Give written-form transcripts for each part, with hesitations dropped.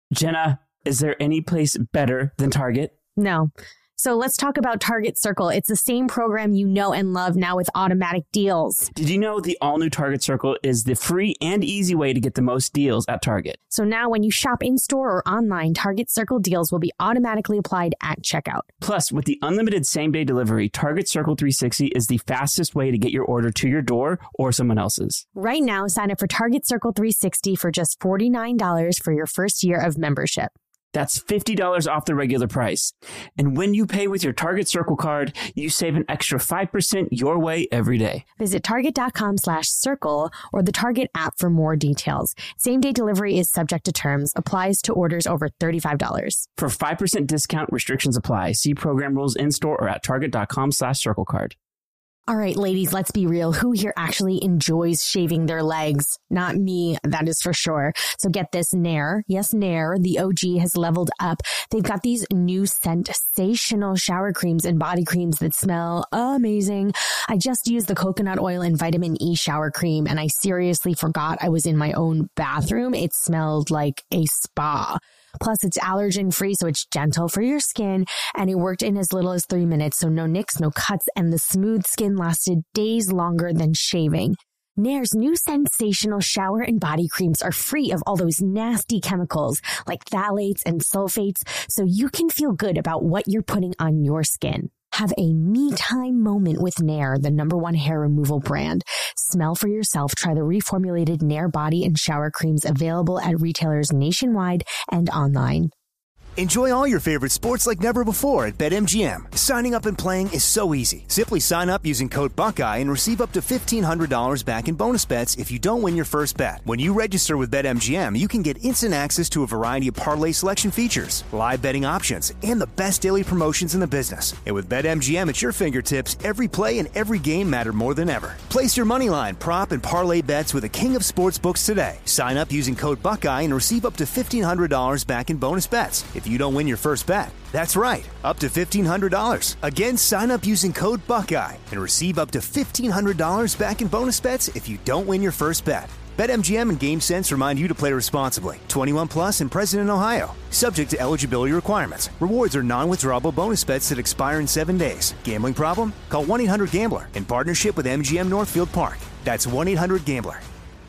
Jenna, is there any place better than Target? No. So let's talk about Target Circle. It's the same program you know and love now with automatic deals. Did you know the all-new Target Circle is the free and easy way to get the most deals at Target? So now when you shop in-store or online, Target Circle deals will be automatically applied at checkout. Plus, with the unlimited same-day delivery, Target Circle 360 is the fastest way to get your order to your door or someone else's. Right now, sign up for Target Circle 360 for just $49 for your first year of membership. That's $50 off the regular price. And when you pay with your Target Circle card, you save an extra 5% your way every day. Visit target.com/circle or the Target app for more details. Same-day delivery is subject to terms. Applies to orders over $35. For 5% discount, restrictions apply. See program rules in-store or at target.com/circle card. All right, ladies, let's be real. Who here actually enjoys shaving their legs? Not me, that is for sure. So get this, Nair. Yes, Nair, the OG, has leveled up. They've got these new sensational shower creams and body creams that smell amazing. I just used the coconut oil and vitamin E shower cream, and I seriously forgot I was in my own bathroom. It smelled like a spa. Plus, it's allergen-free, so it's gentle for your skin, and it worked in as little as 3 minutes, so no nicks, no cuts, and the smooth skin lasted days longer than shaving. Nair's new sensational shower and body creams are free of all those nasty chemicals like phthalates and sulfates, so you can feel good about what you're putting on your skin. Have a me-time moment with Nair, the #1 hair removal brand. Smell for yourself. Try the reformulated Nair body and shower creams available at retailers nationwide and online. Enjoy all your favorite sports like never before at BetMGM. Signing up and playing is so easy. Simply sign up using code Buckeye and receive up to $1,500 back in bonus bets if you don't win your first bet. When you register with BetMGM, you can get instant access to a variety of parlay selection features, live betting options, and the best daily promotions in the business. And with BetMGM at your fingertips, every play and every game matter more than ever. Place your moneyline, prop, and parlay bets with the king of sportsbooks today. Sign up using code Buckeye and receive up to $1,500 back in bonus bets if you don't win your first bet. That's right, up to $1,500. Again, sign up using code Buckeye and receive up to $1,500 back in bonus bets if you don't win your first bet. BetMGM and GameSense remind you to play responsibly. 21 plus and present in Ohio. Subject to eligibility requirements. Rewards are non-withdrawable bonus bets that expire in 7 days. Gambling problem? Call 1-800-GAMBLER in partnership with MGM Northfield Park. That's 1-800-GAMBLER.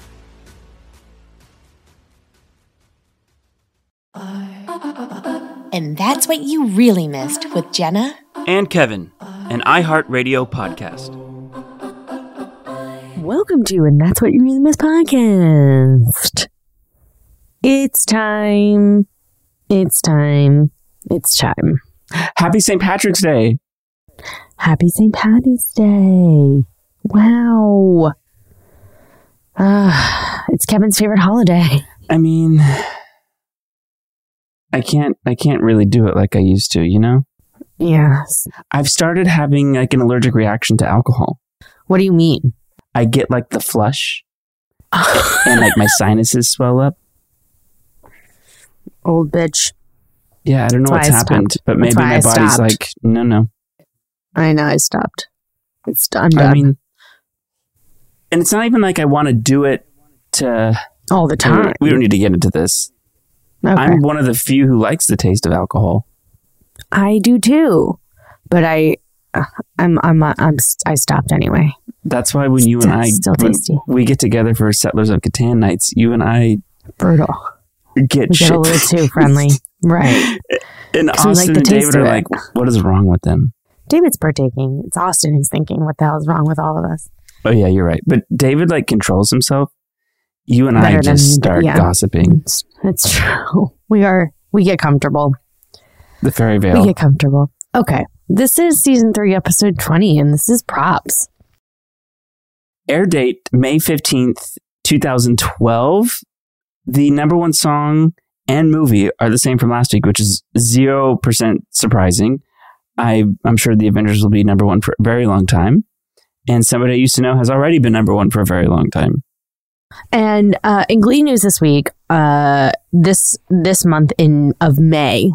And that's what you really missed with Jenna and Kevin, an iHeartRadio podcast. Welcome to And That's What You Really Missed podcast. It's time. It's time. It's time. Happy St. Patrick's Day. Happy St. Patty's Day. Wow. It's Kevin's favorite holiday. I mean, I can't really do it like I used to, you know? Yes. I've started having like an allergic reaction to alcohol. What do you mean? I get like the flush and like my sinuses swell up. Old bitch. Yeah, I don't know what's happened, but maybe my body's like, no. I know, I stopped. I'm done. I mean, and it's not even like I want to do it to... all the time. We don't need to get into this. Okay. I'm one of the few who likes the taste of alcohol. I do too, but I stopped anyway. That's why when you and I we get together for Settlers of Catan nights, you and I brutal get a little too friendly, right? And Austin and David are like, "What is wrong with them?" David's partaking. It's Austin who's thinking, "What the hell is wrong with all of us?" Oh yeah, you're right. But David like controls himself. You and I just start gossiping. It's true. We get comfortable. The fairy veil. We get comfortable. Okay. This is season 3, episode 20, and this is Props. Air date, May 15th, 2012. The #1 song and movie are the same from last week, which is 0% surprising. I'm sure the Avengers will be #1 for a very long time. And somebody I used to know has already been #1 for a very long time. And in Glee news this week, this month of May,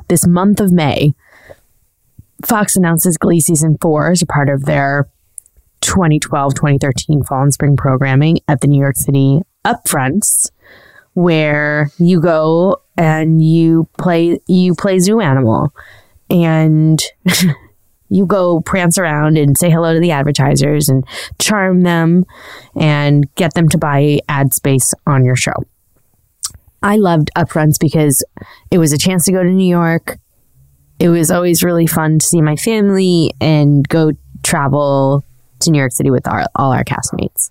Fox announces Glee season 4 as a part of their 2012-2013 fall and spring programming at the New York City Upfronts, where you go and you play zoo animal, and you go prance around and say hello to the advertisers and charm them and get them to buy ad space on your show. I loved upfronts because it was a chance to go to New York. It was always really fun to see my family and go travel to New York City with all our castmates.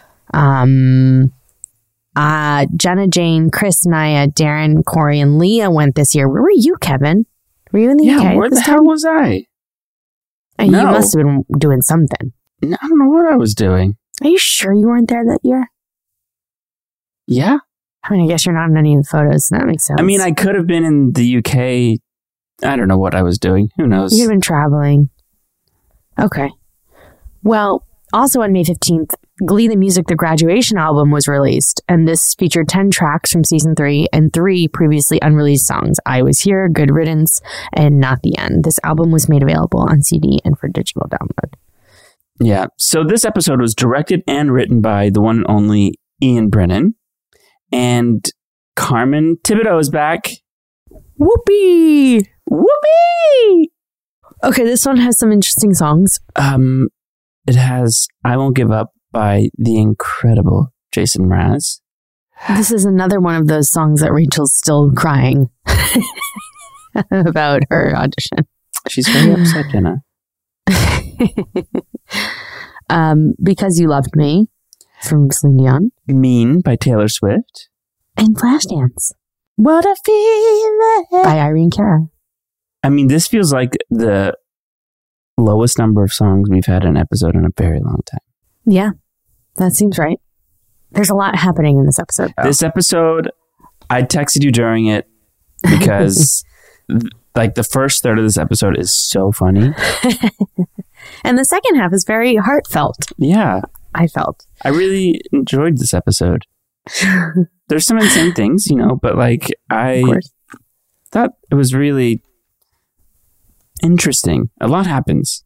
Jenna, Jane, Chris, Naya, Darren, Corey, and Leah went this year. Where were you, Kevin? Were you in the UK? Where the hell was I? You must have been doing something. I don't know what I was doing. Are you sure you weren't there that year? Yeah. I mean, I guess you're not in any of the photos, so that makes sense. I mean, I could have been in the UK. I don't know what I was doing. Who knows? You could have been traveling. Okay. Well, also on May 15th, Glee the Music, the Graduation album was released, and this featured 10 tracks from season 3 and 3 previously unreleased songs, I Was Here, Good Riddance, and Not the End. This album was made available on CD and for digital download. Yeah, so this episode was directed and written by the one and only Ian Brennan, and Carmen Thibodeau is back. Whoopee! Whoopee! Okay, this one has some interesting songs. It has I Won't Give Up by the incredible Jason Mraz. This is another one of those songs that Rachel's still crying about her audition. She's very upset, Jenna. Because You Loved Me from Celine Dion. Mean by Taylor Swift. And Flashdance. What a Feeling by Irene Cara. I mean, this feels like the lowest number of songs we've had in an episode in a very long time. Yeah, that seems right. There's a lot happening in this episode, though. This episode, I texted you during it because like the first third of this episode is so funny. And the second half is very heartfelt. Yeah. I felt. I really enjoyed this episode. There's some insane things, but like I thought it was really interesting. A lot happens.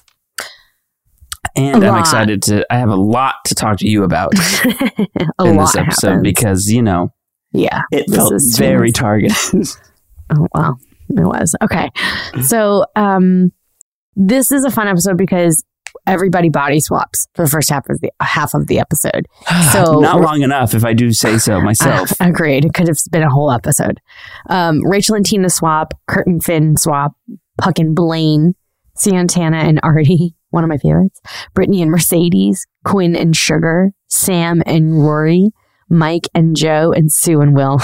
And I'm excited I have a lot to talk to you about in this episode because, yeah, it felt very targeted. Oh, wow. It was. Okay. So, this is a fun episode because everybody body swaps for the first half of the episode. So not long enough, if I do say so myself. Agreed. It could have been a whole episode. Rachel and Tina swap, Kurt and Finn swap, Puck and Blaine, Santana and Artie, one of my favorites, Brittany and Mercedes, Quinn and Sugar, Sam and Rory, Mike and Joe, and Sue and Will.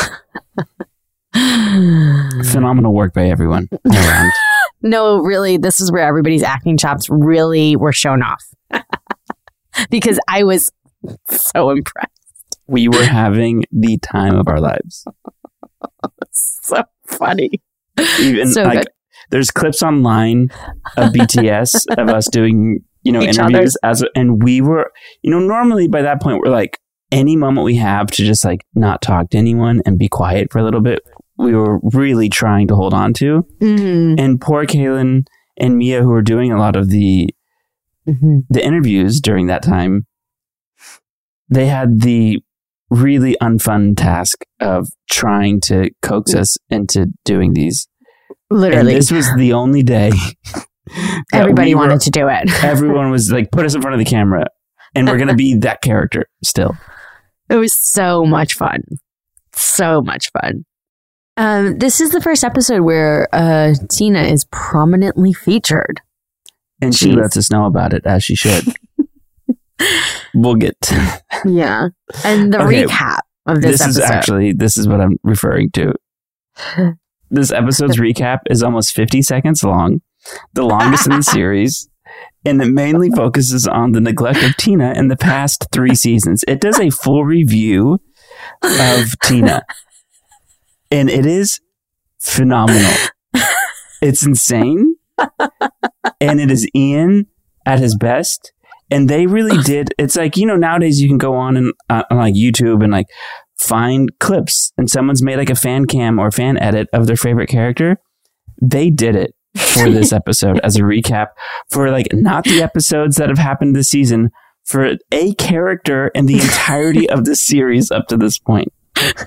Phenomenal work by everyone all around. No, really, this is where everybody's acting chops really were shown off. Because I was so impressed. We were having the time of our lives. So funny. Even so like, good. There's clips online of BTS of us doing, interviews and we were, normally by that point we're like, any moment we have to just like not talk to anyone and be quiet for a little bit, we were really trying to hold on to. Mm-hmm. And poor Kaylin and Mia, who were doing a lot of the interviews during that time, they had the really unfun task of trying to coax us into doing these. Literally. And this was the only day everybody wanted to do it. Everyone was like, put us in front of the camera and we're going to be that character still. It was so much fun. So much fun. This is the first episode where Tina is prominently featured. And she lets us know about it, as she should. We'll get to Yeah. And the recap of this episode. This is what I'm referring to. This episode's recap is almost 50 seconds long, the longest in the series, and it mainly focuses on the neglect of Tina in the past 3 seasons. It does a full review of Tina, and it is phenomenal. It's insane, and it is Ian at his best, and they really did. It's like, nowadays you can go on like YouTube and like find clips and someone's made like a fan cam or fan edit of their favorite character. They did it for this episode as a recap for like not the episodes that have happened this season, for a character and the entirety of the series up to this point.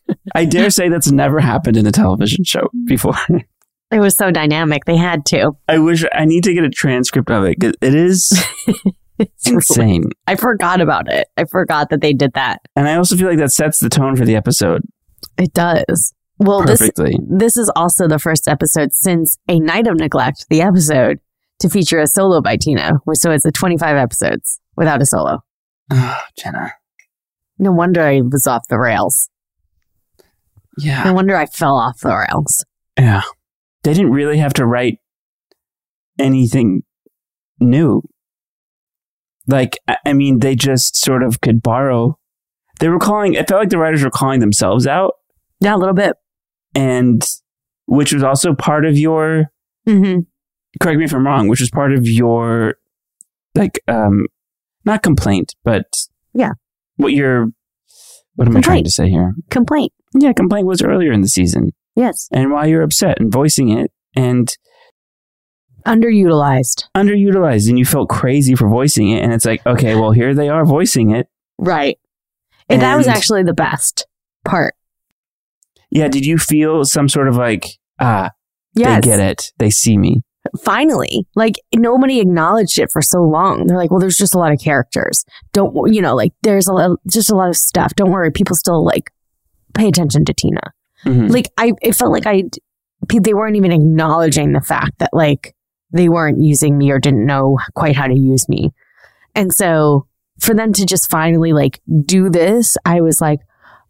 I dare say that's never happened in a television show before. It was so dynamic. They had to. I need to get a transcript of it. It is insane. I forgot about it. I forgot that they did that. And I also feel like that sets the tone for the episode. It does. Well, perfectly. This is also the first episode since A Night of Neglect, the episode, to feature a solo by Tina. So it's 25 episodes without a solo. Oh, Jenna. No wonder I was off the rails. Yeah. No wonder I fell off the rails. Yeah. They didn't really have to write anything new. Like, I mean, they just sort of could borrow. It felt like the writers were calling themselves out. Yeah, a little bit. And which was also part of your, correct me if I'm wrong, which was part of your, like, not complaint, but yeah. What am I trying to say here? Complaint. Yeah, complaint was earlier in the season. Yes. And why you're upset and voicing it and underutilized. And you felt crazy for voicing it. And it's like, okay, well, here they are voicing it. Right. And that was actually the best part. Yeah. Did you feel some sort of like, yes. They get it. They see me. Finally, like nobody acknowledged it for so long. They're like, well, there's just a lot of characters. There's just a lot of stuff. Don't worry. People still like pay attention to Tina. Mm-hmm. Like it felt like they weren't even acknowledging the fact that like they weren't using me or didn't know quite how to use me. And so for them to just finally like do this, I was like,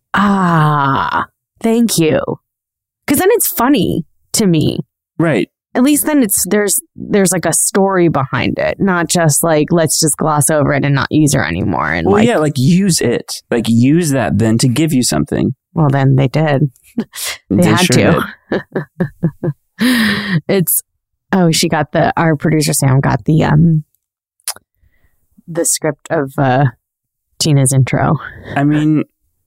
thank you. Cause then it's funny to me. Right. At least then there's like a story behind it, not just like, let's just gloss over it and not use her anymore. And use it, like use that then to give you something. Well, then they did. They had sure to. She got our producer Sam got the script of Tina's intro. I mean,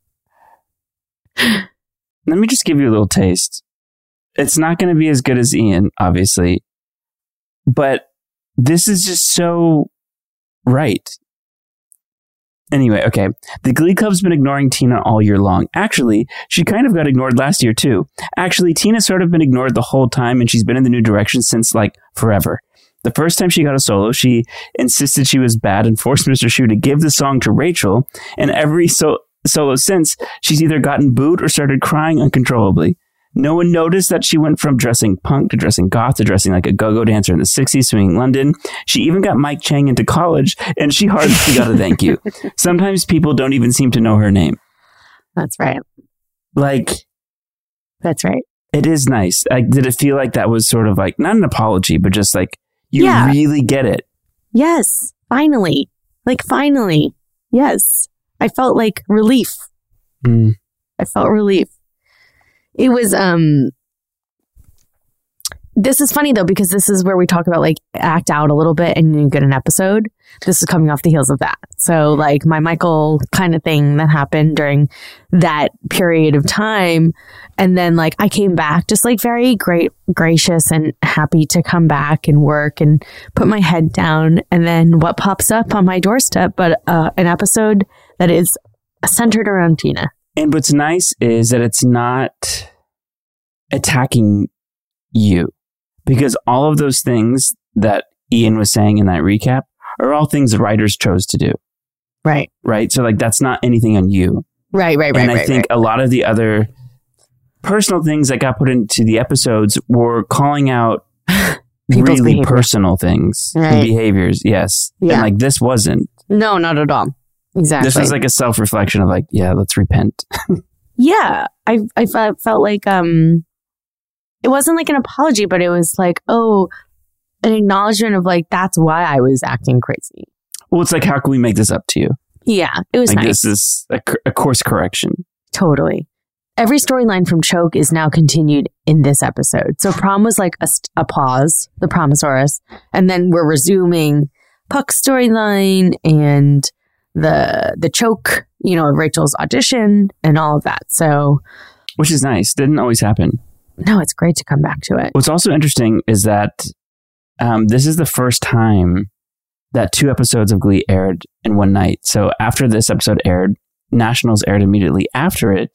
let me just give you a little taste. It's not going to be as good as Ian, obviously, but this is just so right. Anyway, okay. The Glee Club's been ignoring Tina all year long. Actually, she kind of got ignored last year, too. Actually, Tina's sort of been ignored the whole time, and she's been in the New Direction since, like, forever. The first time she got a solo, she insisted she was bad and forced Mr. Schue to give the song to Rachel, and every solo since, she's either gotten booed or started crying uncontrollably. No one noticed that she went from dressing punk to dressing goth to dressing like a go-go dancer in the 60s, swinging London. She even got Mike Chang into college, and she hardly got a thank you. Sometimes people don't even seem to know her name. That's right. Like, that's right. It is nice. Like, did it feel like that was sort of like, not an apology, but just like, you really get it? Yes. Finally. Like, finally. Yes. I felt like relief. I felt relief. It was, this is funny though, because this is where we talk about like act out a little bit and you get an episode. This is coming off the heels of that. So like my Michael kind of thing that happened during that period of time. And then like I came back just like very gracious and happy to come back and work and put my head down. And then what pops up on my doorstep, but an episode that is centered around Tina. And what's nice is that it's not attacking you, because all of those things that Ian was saying in that recap are all things the writers chose to do. Right. Right. So like, that's not anything on you. Right. And I think a lot of the other personal things that got put into the episodes were calling out really behavior. Personal things and behaviors. Yes. Yeah. And like, this wasn't. No, not at all. Exactly. This was like a self-reflection of like, yeah, let's repent. Yeah. I felt like, it wasn't like an apology, but it was like, an acknowledgement of like, that's why I was acting crazy. Well, it's like, how can we make this up to you? Yeah, it was like, nice. This is a course correction. Totally. Every storyline from Choke is now continued in this episode. So prom was like a pause, the Promosaurus, and then we're resuming Puck's storyline and the Choke, Rachel's audition and all of that. So, which is nice. Didn't always happen. No, it's great to come back to it. What's also interesting is that this is the first time that 2 episodes of Glee aired in one night. So after this episode aired, Nationals aired immediately after it.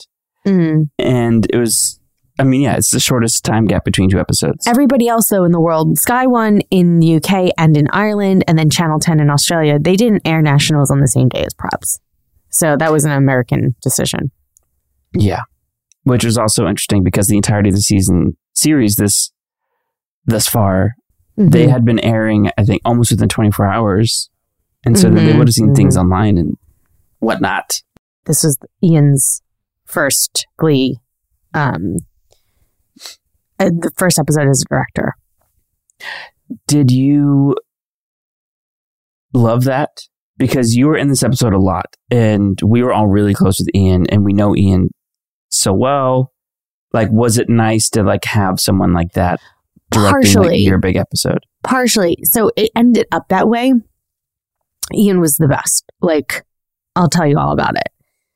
And it was, I mean, yeah, it's the shortest time gap between 2 episodes. Everybody else, though, in the world, Sky One in the UK and in Ireland, and then Channel 10 in Australia, they didn't air nationals on the same day as Probs. So that was an American decision. Yeah. Which was also interesting because the entirety of the series thus far, they had been airing, I think, almost within 24 hours. And so that they would have seen things online and whatnot. This is Ian's first Glee, the first episode as a director. Did you love that? Because you were in this episode a lot and we were all really close with Ian and we know Ian so well. Like, was it nice to like have someone like that directing like, your big episode? Partially. So it ended up that way. Ian was the best. Like, I'll tell you all about it.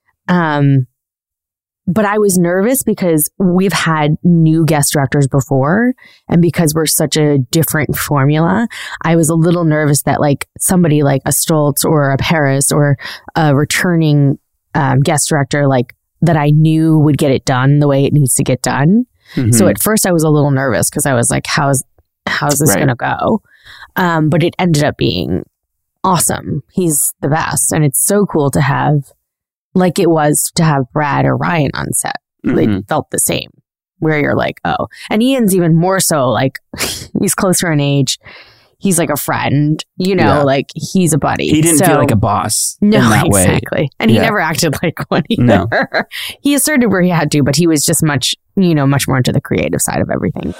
But I was nervous because we've had new guest directors before. And because we're such a different formula, I was a little nervous that like somebody like a Stoltz or a Paris or a returning guest director like that I knew would get it done the way it needs to get done. So at first I was a little nervous because I was like, how's this going to go? But it ended up being awesome. He's the best. And it's so cool to have, like it was to have Brad or Ryan on set. They felt the same, where you're like, oh. And Ian's even more so, like, he's closer in age. He's like a friend, you know, like he's a buddy. He didn't feel like a boss in that way. Exactly. And he never acted like one either. No. He asserted where he had to, but he was just much more into the creative side of everything.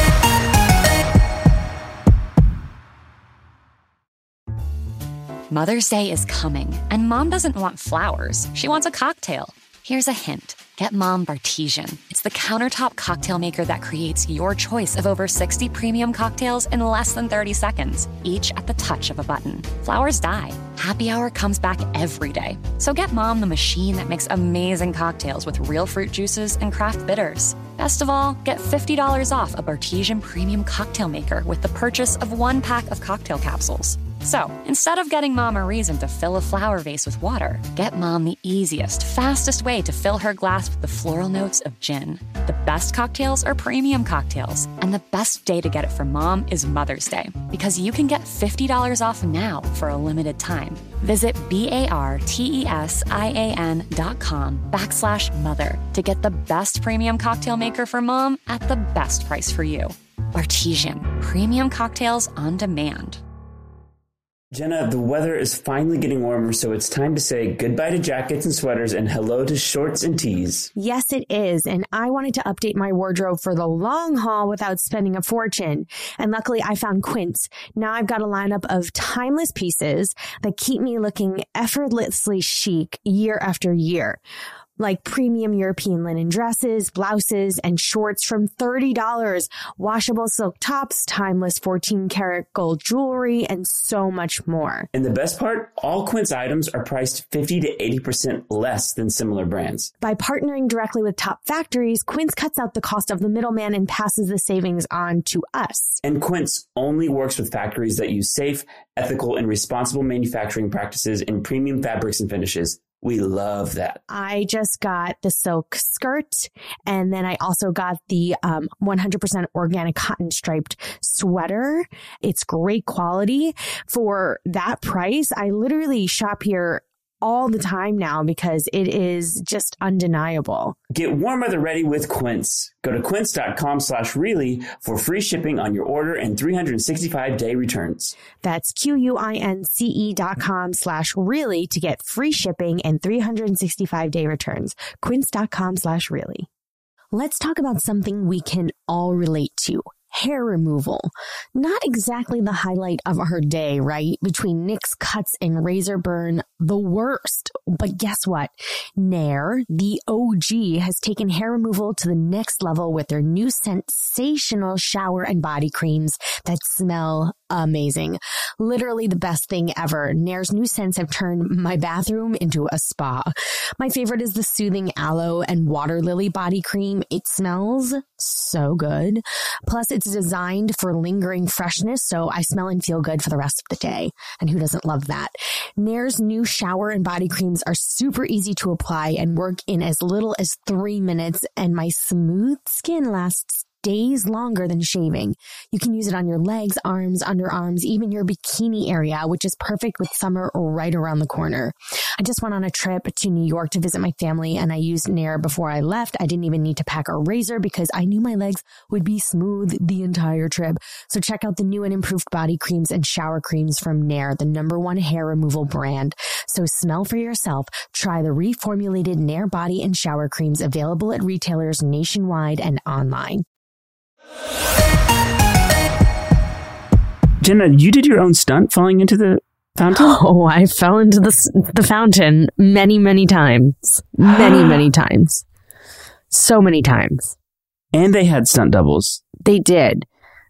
Mother's Day is coming, and Mom doesn't want flowers. She wants a cocktail. Here's a hint. Get Mom Bartesian. It's the countertop cocktail maker that creates your choice of over 60 premium cocktails in less than 30 seconds, each at the touch of a button. Flowers die. Happy Hour comes back every day. So get Mom the machine that makes amazing cocktails with real fruit juices and craft bitters. Best of all, get $50 off a Bartesian premium cocktail maker with the purchase of 1 pack of cocktail capsules. So, instead of getting Mom a reason to fill a flower vase with water, get Mom the easiest, fastest way to fill her glass with the floral notes of gin. The best cocktails are premium cocktails, and the best day to get it for Mom is Mother's Day, because you can get $50 off now for a limited time. Visit BARTESIAN.com/mother to get the best premium cocktail maker for Mom at the best price for you. Bartesian, premium cocktails on demand. Jenna, the weather is finally getting warmer, so it's time to say goodbye to jackets and sweaters and hello to shorts and tees. Yes, it is. And I wanted to update my wardrobe for the long haul without spending a fortune. And luckily, I found Quince. Now I've got a lineup of timeless pieces that keep me looking effortlessly chic year after year. Like premium European linen dresses, blouses, and shorts from $30, washable silk tops, timeless 14-karat gold jewelry, and so much more. And the best part, all Quince items are priced 50 to 80% less than similar brands. By partnering directly with top factories, Quince cuts out the cost of the middleman and passes the savings on to us. And Quince only works with factories that use safe, ethical, and responsible manufacturing practices in premium fabrics and finishes. We love that. I just got the silk skirt, and then I also got the 100% organic cotton striped sweater. It's great quality. For that price, I literally shop here all the time now because it is just undeniable. Get warm weather ready with Quince. Go to quince.com/really for free shipping on your order and 365-day returns. That's QUINCE.com/really to get free shipping and 365-day returns. Quince.com/really. Let's talk about something we can all relate to. Hair removal. Not exactly the highlight of our day, right? Between nicks, cuts, and razor burn, the worst. But guess what? Nair, the OG, has taken hair removal to the next level with their new sensational shower and body creams that smell amazing. Literally the best thing ever. Nair's new scents have turned my bathroom into a spa. My favorite is the soothing aloe and water lily body cream. It smells so good. Plus, it's designed for lingering freshness, so I smell and feel good for the rest of the day. And who doesn't love that? Nair's new shower and body creams are super easy to apply and work in as little as 3 minutes, and my smooth skin lasts days longer than shaving. You can use it on your legs, arms, underarms, even your bikini area, which is perfect with summer right around the corner. I just went on a trip to New York to visit my family, and I used Nair before I left. I didn't even need to pack a razor because I knew my legs would be smooth the entire trip. So check out the new and improved body creams and shower creams from Nair, the #1 hair removal brand. So smell for yourself. Try the reformulated Nair body and shower creams available at retailers nationwide and online. Jenna, you did your own stunt falling into the fountain? Oh, I fell into the fountain many, many times. Many times. So many times. And they had stunt doubles. They did.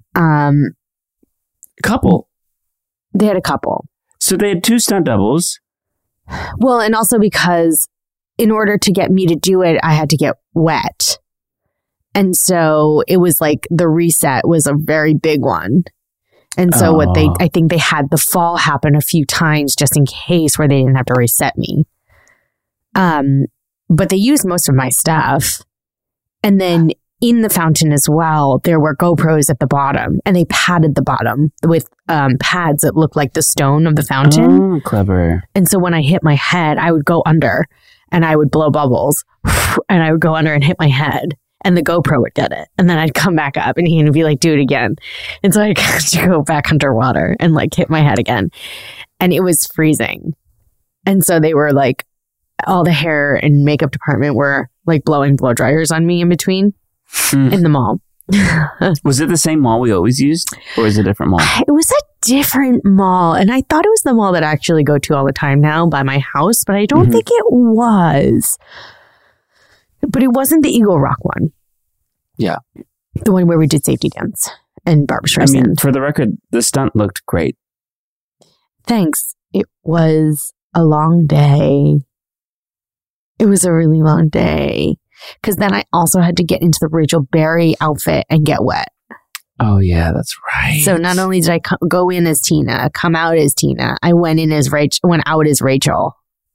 Couple. They had a couple. So they had 2 stunt doubles. Well, and also because in order to get me to do it, I had to get wet. And so it was like the reset was a very big one. And so I think they had the fall happen a few times just in case where they didn't have to reset me. But they used most of my stuff. And then in the fountain as well, there were GoPros at the bottom, and they padded the bottom with pads that looked like the stone of the fountain. Oh, clever. And so when I hit my head, I would go under and I would blow bubbles and I would go under and hit my head. And the GoPro would get it. And then I'd come back up and he'd be like, do it again. And so I got to go back underwater and like hit my head again. And it was freezing. And so they were like, all the hair and makeup department were like blowing blow dryers on me in between in the mall. Was it the same mall we always used? Or is it a different mall? It was a different mall. And I thought it was the mall that I actually go to all the time now by my house, but I don't think it was. But it wasn't the Eagle Rock one. Yeah. The one where we did Safety Dance and Barbra Streisand. I mean, for the record, the stunt looked great. Thanks. It was a long day. It was a really long day. Because then I also had to get into the Rachel Berry outfit and get wet. Oh, yeah, that's right. So not only did I go in as Tina, come out as Tina, I went out as Rachel.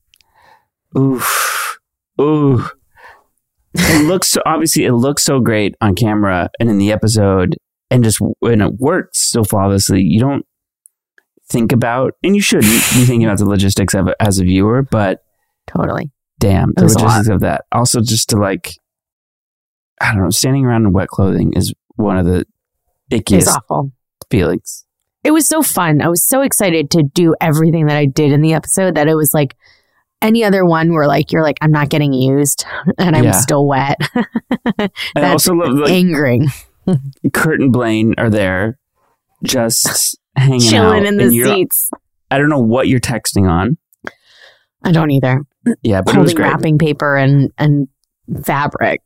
Oof. Ooh. It looks so great on camera and in the episode, and just when it works so flawlessly, you don't think about, and you shouldn't be thinking about the logistics of it as a viewer, but totally. Damn, the logistics of that. Also, just to like, I don't know, standing around in wet clothing is one of the ickiest feelings. It was so fun. I was so excited to do everything that I did in the episode that it was like, any other one where like you're like, I'm not getting used and I'm still wet. I also love like angering. Kurt and Blaine are there just hanging chilling out in the seats. I don't know what you're texting on. I don't either. Yeah, but holding it was great. Wrapping paper and fabric.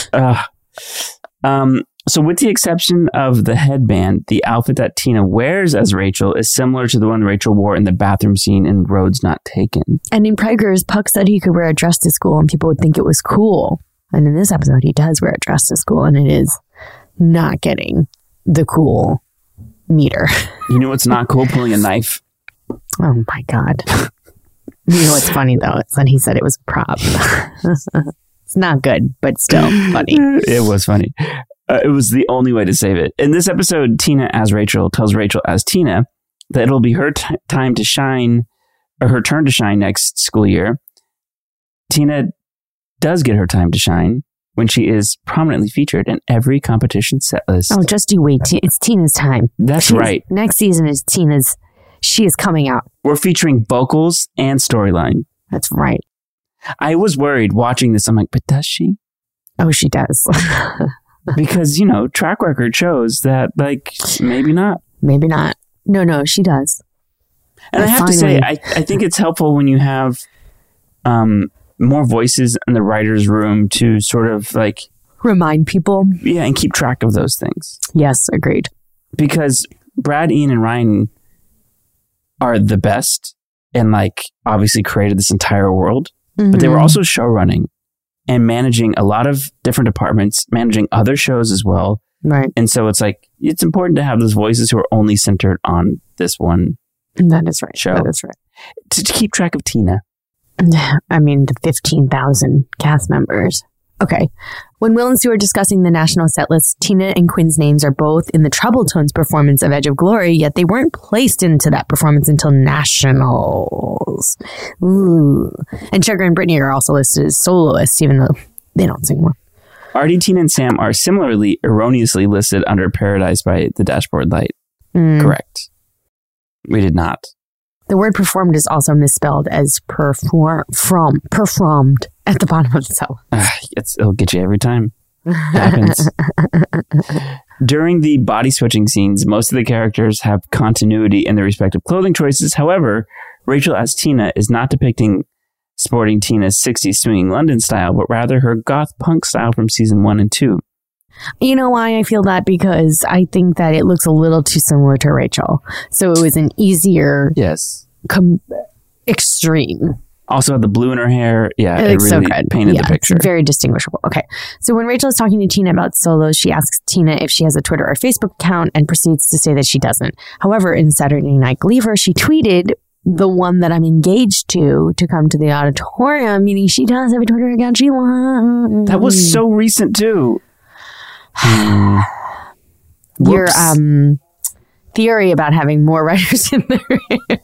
So with the exception of the headband, the outfit that Tina wears as Rachel is similar to the one Rachel wore in the bathroom scene in Roads Not Taken. And in Prager's, Puck said he could wear a dress to school and people would think it was cool. And in this episode, he does wear a dress to school and it is not getting the cool meter. You know what's not cool? Pulling a knife. Oh my God. You know what's funny though? It's that he said it was a prop. It's not good, but still funny. It was funny. It was the only way to save it. In this episode, Tina as Rachel tells Rachel as Tina that it'll be her time to shine, or her turn to shine next school year. Tina does get her time to shine when she is prominently featured in every competition set list. Oh, just you wait. It's Tina's time. That's right. Next season is Tina's. She is coming out. We're featuring vocals and storyline. That's right. I was worried watching this. I'm like, but does she? Oh, she does. Because, you know, track record shows that, like, maybe not. Maybe not. No, she does. And I have to say, I think it's helpful when you have more voices in the writer's room to sort of, like... remind people. Yeah, and keep track of those things. Yes, agreed. Because Brad, Ian, and Ryan are the best and like obviously created this entire world, but they were also show running and managing a lot of different departments, managing other shows as well. Right. And so it's like, it's important to have those voices who are only centered on this one. That is right. Show. That is right. To keep track of Tina. I mean, the 15,000 cast members. Okay. When Will and Sue are discussing the national set list, Tina and Quinn's names are both in the Trouble Tones performance of Edge of Glory, yet they weren't placed into that performance until nationals. Ooh. And Sugar and Brittany are also listed as soloists, even though they don't sing well. Artie, Tina, and Sam are similarly erroneously listed under Paradise by the Dashboard Light. Correct. We did not. The word performed is also misspelled as performed at the bottom of the cell. It'll get you every time. It happens. During the body switching scenes, most of the characters have continuity in their respective clothing choices. However, Rachel as Tina is not depicting sporting Tina's 60s swinging London style, but rather her goth punk style from season 1 and 2. You know why I feel that? Because I think that it looks a little too similar to Rachel. So it was an easier extreme. Also had the blue in her hair. Yeah, it really so good. Painted the picture. It's very distinguishable. Okay. So when Rachel is talking to Tina about solos, she asks Tina if she has a Twitter or Facebook account and proceeds to say that she doesn't. However, in Saturday Night Gleaver, she tweeted the one that I'm engaged to come to the auditorium, meaning she does have a Twitter account she wants. That was so recent too. Your theory about having more writers in there.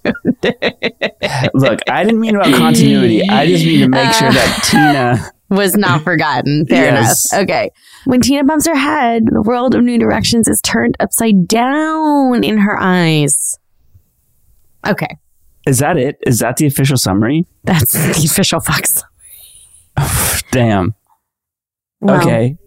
Look, I didn't mean about continuity. I just mean to make sure that Tina was not forgotten. Fair enough. Okay. When Tina bumps her head, the world of New Directions is turned upside down in her eyes. Okay. Is that it? Is that the official summary? That's the official Fox summary. Damn. Well, okay.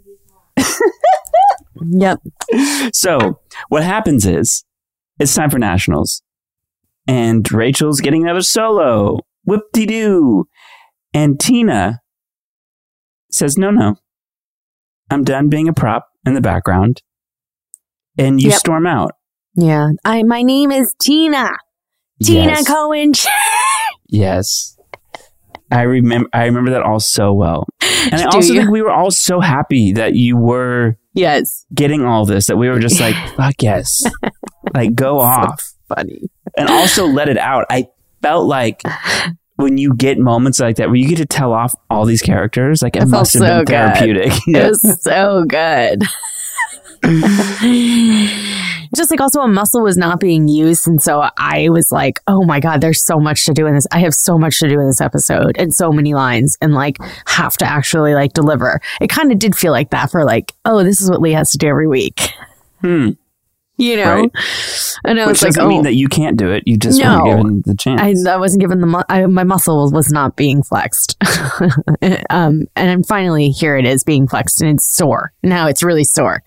Yep. So what happens is it's time for nationals and Rachel's getting another solo. Whoop-de-doo. And Tina says, no, I'm done being a prop in the background. And you storm out. Yeah. My name is Tina. Tina Cohen. Yes. I remember that all so well. And I also think we were all so happy that you were getting all this, that we were just like, fuck yes. Like, go off. Funny. And also let it out. I felt like when you get moments like that where you get to tell off all these characters, like it must have been therapeutic. It was so good. Just like also a muscle was not being used, and so I was like, oh my god, there's so much to do in this. I have so much to do in this episode and so many lines and like have to actually like deliver. It kind of did feel like that for like, oh, this is what Lee has to do every week. You know? Right. And I was like, doesn't mean that you can't do it. You just weren't given the chance. I wasn't given my muscle was not being flexed. And then finally here it is being flexed and it's sore. Now it's really sore.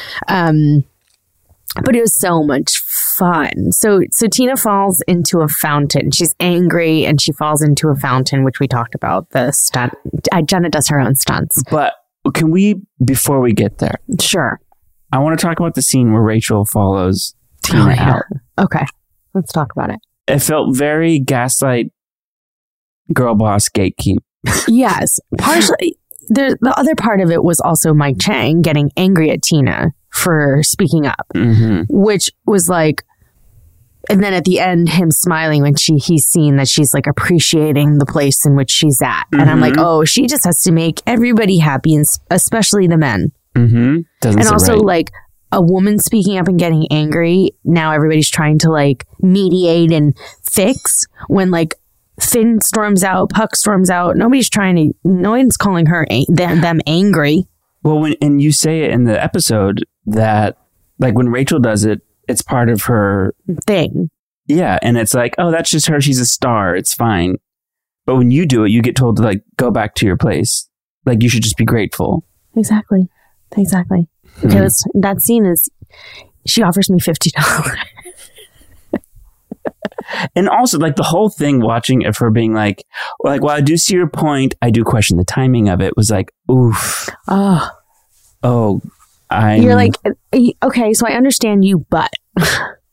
But it was so much fun. So Tina falls into a fountain. She's angry and she falls into a fountain, which we talked about. The stunt. Jenna does her own stunts. But can we, before we get there? Sure. I want to talk about the scene where Rachel follows Tina out. Okay. Let's talk about it. It felt very Gaslight, girl boss, gatekeep. Yes. Partially. The other part of it was also Mike Chang getting angry at Tina for speaking up, which was like, and then at the end, him smiling when he's seen that she's like appreciating the place in which she's at. And I'm like, oh, she just has to make everybody happy, and especially the men. And also like a woman speaking up and getting angry. Now everybody's trying to like mediate and fix when like Finn storms out, Puck storms out. No one's calling them angry. Well, and you say it in the episode that like when Rachel does it, it's part of her thing. Yeah. And it's like, oh, that's just her. She's a star. It's fine. But when you do it, you get told to like go back to your place. Like you should just be grateful. Exactly. Okay, that scene is, she offers me $50. And also, like, the whole thing watching of her being like, while I do see your point, I do question the timing of it, was like, oof. You're like, okay, so I understand you, but.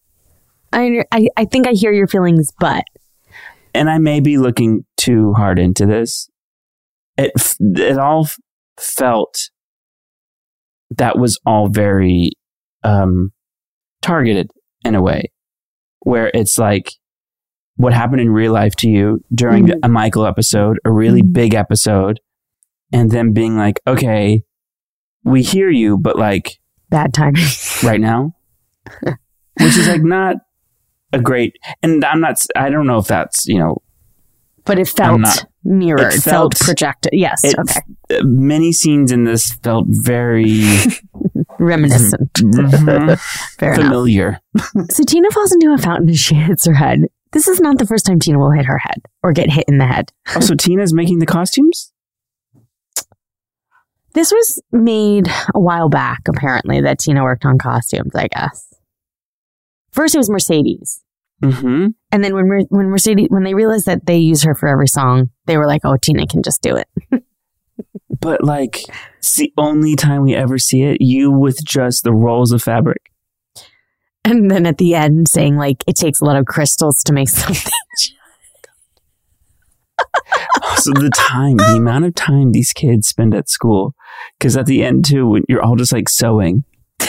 I think I hear your feelings, but. And I may be looking too hard into this. It all felt that was all very targeted in a way, where it's like what happened in real life to you during a Michael episode, a really big episode, and then being like, okay, we hear you, but like bad timing right now, which is like not a great, and I don't know if that's, but it felt mirrored, it felt projected. Yes. Okay. Many scenes in this felt very reminiscent. Familiar. So Tina falls into a fountain and she hits her head. This is not the first time Tina will hit her head or get hit in the head. Also, Tina's making the costumes? This was made a while back, apparently, that Tina worked on costumes, I guess. First, it was Mercedes. Mm-hmm. And then when they realized that they use her for every song, they were like, oh, Tina can just do it. But like, it's the only time we ever see it, you with just the rolls of fabric. And then at the end saying like, it takes a lot of crystals to make something. Also the amount of time these kids spend at school. Because at the end too, when you're all just like sewing.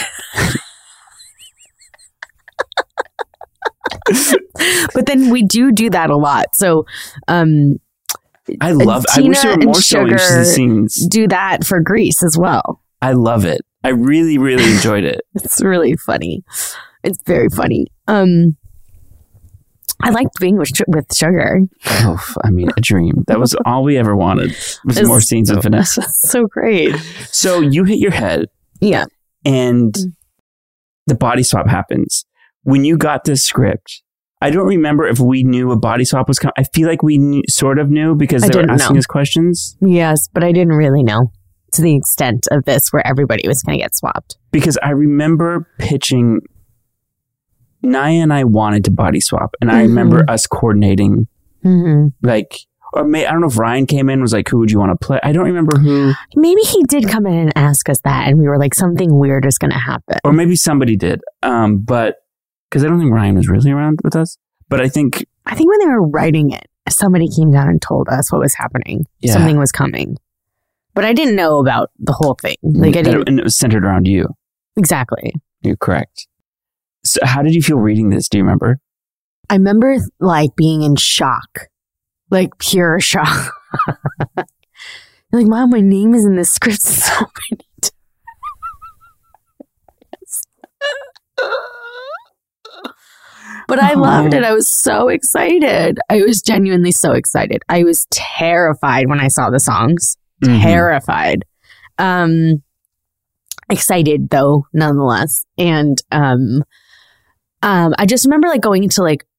But then we do that a lot. So, I wish there were more sewing scenes. Do that for Grease as well. I love it. I really, really enjoyed it. It's really funny. It's very funny. I liked being with Sugar. Oh, I mean, a dream. That was all we ever wanted. Was more scenes with Vanessa. So great. So you hit your head. Yeah. And the body swap happens. When you got this script, I don't remember if we knew a body swap was coming. I feel like we sort of knew because they were asking us questions. Yes, but I didn't really know to the extent of this where everybody was going to get swapped. Because I remember pitching, Naya and I wanted to body swap. And I remember us coordinating, like, or I don't know if Ryan came in and was like, who would you want to play? I don't remember who. Maybe he did come in and ask us that. And we were like, something weird is going to happen. Or maybe somebody did. But because I don't think Ryan was really around with us. But I think when they were writing it, somebody came down and told us what was happening. Yeah. Something was coming. But I didn't know about the whole thing. Like I didn't. And it was centered around you. Exactly. You're correct. So how did you feel reading this? Do you remember? I remember like being in shock. Like pure shock. Like, Mom, my name is in this script so many times. But I loved it. I was so excited. I was genuinely so excited. I was terrified when I saw the songs. Terrified. Excited though, nonetheless. And I just remember like going into like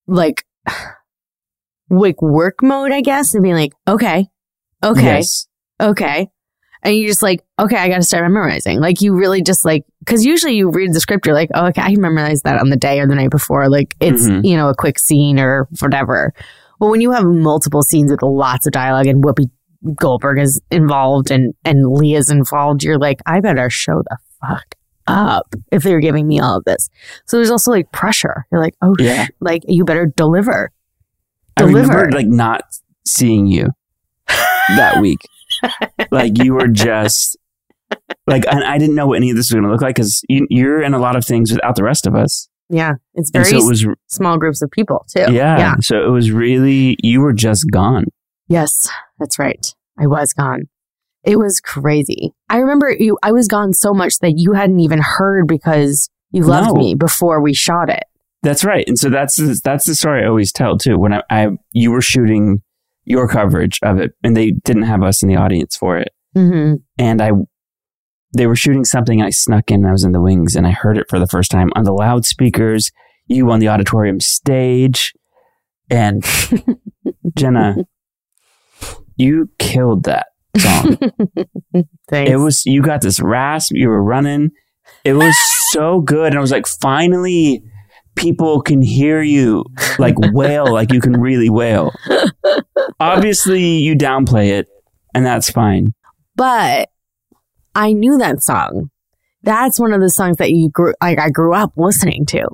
work mode, I guess, and being like, okay. Yes. Okay. And you just like, okay, I got to start memorizing. Like you really just like, because usually you read the script, you're like, oh, okay, I memorized that on the day or the night before. Like it's, a quick scene or whatever. Well, when you have multiple scenes with lots of dialogue and Whoopi Goldberg is involved and Leah's involved, you're like, I better show the fuck up if they're giving me all of this. So there's also like pressure. You're like, oh, yeah. Like you better deliver. I remember like not seeing you that week. Like you were just like, and I didn't know what any of this was going to look like because you're in a lot of things without the rest of us. Yeah. It's very small groups of people too. Yeah. So it was really, you were just gone. Yes, that's right. I was gone. It was crazy. I remember I was gone so much that you hadn't even heard because you loved me before we shot it. That's right. And so that's the story I always tell too. When you were shooting your coverage of it and they didn't have us in the audience for it. And they were shooting something and I snuck in and I was in the wings and I heard it for the first time on the loudspeakers, you on the auditorium stage. And Jenna, you killed that song. Thanks. You got this rasp, you were running. It was so good. And I was like, finally, people can hear you like wail, like you can really wail. Obviously, you downplay it, and that's fine. But I knew that song. That's one of the songs that I grew up listening to.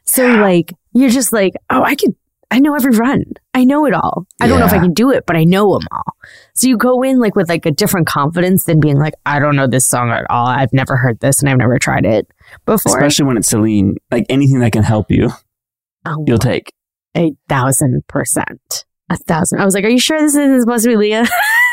So like, you're just like, oh, I know every run. I know it all. I don't know if I can do it, but I know them all. So you go in like with like a different confidence than being like, I don't know this song at all. I've never heard this and I've never tried it before. Especially when it's Celine, like anything that can help you, you'll take. 1,000%. 1,000. I was like, are you sure this isn't supposed to be Leah?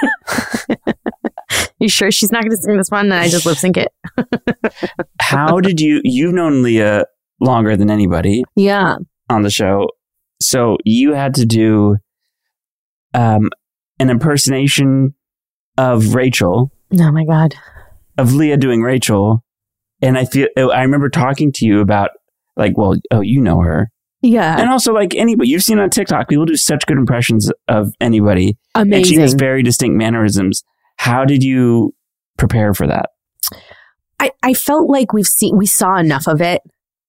You sure she's not going to sing this one? And I just lip sync it. How did you've known Leah longer than anybody. Yeah. On the show. So you had to do an impersonation of Rachel. Oh my God. Of Leah doing Rachel. And I remember talking to you about like, well, you know her. Yeah. And also like anybody you've seen on TikTok, people do such good impressions of anybody. Amazing. And she has very distinct mannerisms. How did you prepare for that? I felt like we saw enough of it.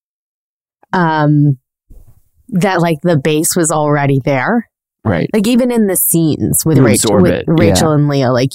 That like the base was already there. Right. Like even in the scenes with Rachel and Leah, like,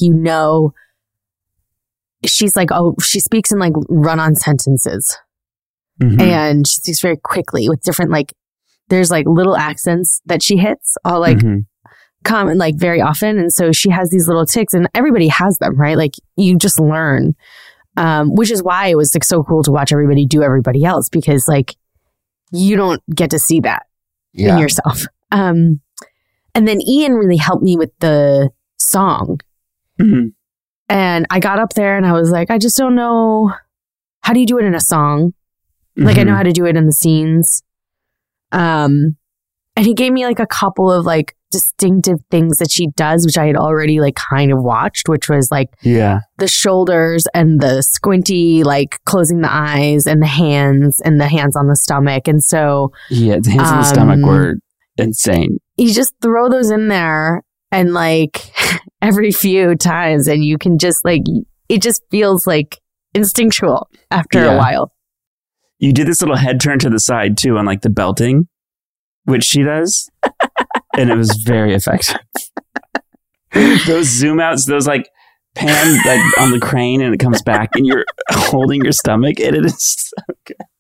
she's like, she speaks in like run-on sentences. Mm-hmm. And she speaks very quickly with different, like, there's like little accents that she hits all like common, like very often. And so she has these little tics and everybody has them, right? Like you just learn, which is why it was like so cool to watch everybody do everybody else, because like you don't get to see that in yourself. And then Ian really helped me with the song. Mm-hmm. And I got up there and I was like, I just don't know. How do you do it in a song? Like, I know how to do it in the scenes. And he gave me like a couple of like distinctive things that she does, which I had already like kind of watched, which was like the shoulders and the squinty, like closing the eyes and the hands on the stomach. And so the hands on the stomach were insane. You just throw those in there and like every few times and you can just like, it just feels like instinctual after a while. You did this little head turn to the side too on like the belting, which she does. And it was very effective. Those zoom outs, those like pan like on the crane and it comes back and you're holding your stomach and it is so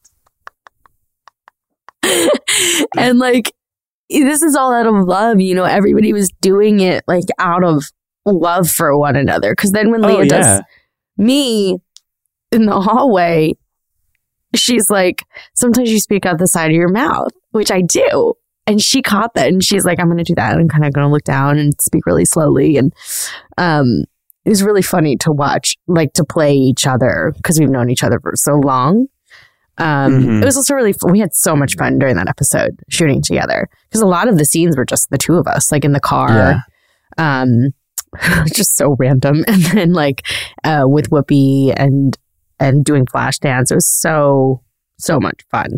good. And like, this is all out of love, you know, everybody was doing it like out of love for one another. Cause then when Leah does me in the hallway, she's like, sometimes you speak out the side of your mouth, which I do. And she caught that and she's like, I'm going to do that. I'm kind of going to look down and speak really slowly. And it was really funny to watch, like to play each other because we've known each other for so long. It was also really fun. We had so much fun during that episode shooting together because a lot of the scenes were just the two of us, like in the car. Just so random. And then like with Whoopi and doing flash dance. It was so much fun.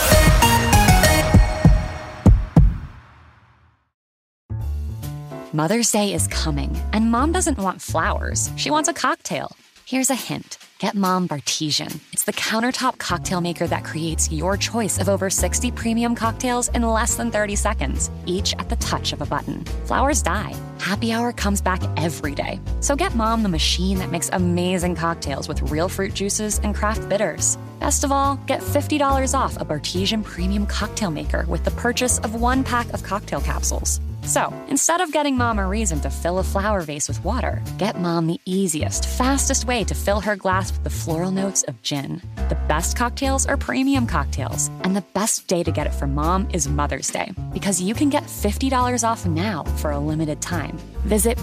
Mother's Day is coming, and Mom doesn't want flowers. She wants a cocktail. Here's a hint. Get Mom Bartesian. It's the countertop cocktail maker that creates your choice of over 60 premium cocktails in less than 30 seconds, each at the touch of a button. Flowers die. Happy Hour comes back every day. So get Mom the machine that makes amazing cocktails with real fruit juices and craft bitters. Best of all, get $50 off a Bartesian premium cocktail maker with the purchase of 1 pack of cocktail capsules. So, instead of getting Mom a reason to fill a flower vase with water, get Mom the easiest, fastest way to fill her glass with the floral notes of gin. The best cocktails are premium cocktails, and the best day to get it for Mom is Mother's Day, because you can get $50 off now for a limited time. Visit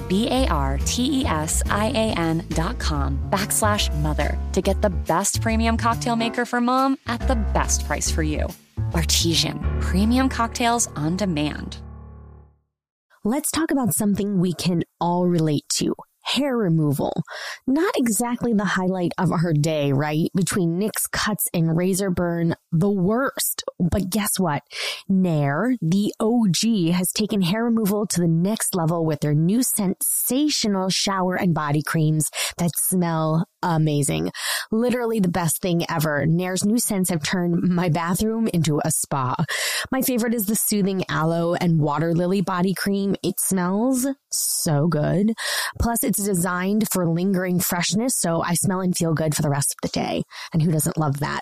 BARTESIAN.com/mother to get the best premium cocktail maker for Mom at the best price for you. Bartesian, premium cocktails on demand. Let's talk about something we can all relate to. Hair removal. Not exactly the highlight of our day, right? Between Nick's cuts and razor burn, the worst. But guess what? Nair, the OG, has taken hair removal to the next level with their new sensational shower and body creams that smell amazing. Literally the best thing ever. Nair's new scents have turned my bathroom into a spa. My favorite is the soothing aloe and water lily body cream. It smells so good. Plus, it's designed for lingering freshness, so I smell and feel good for the rest of the day. And who doesn't love that?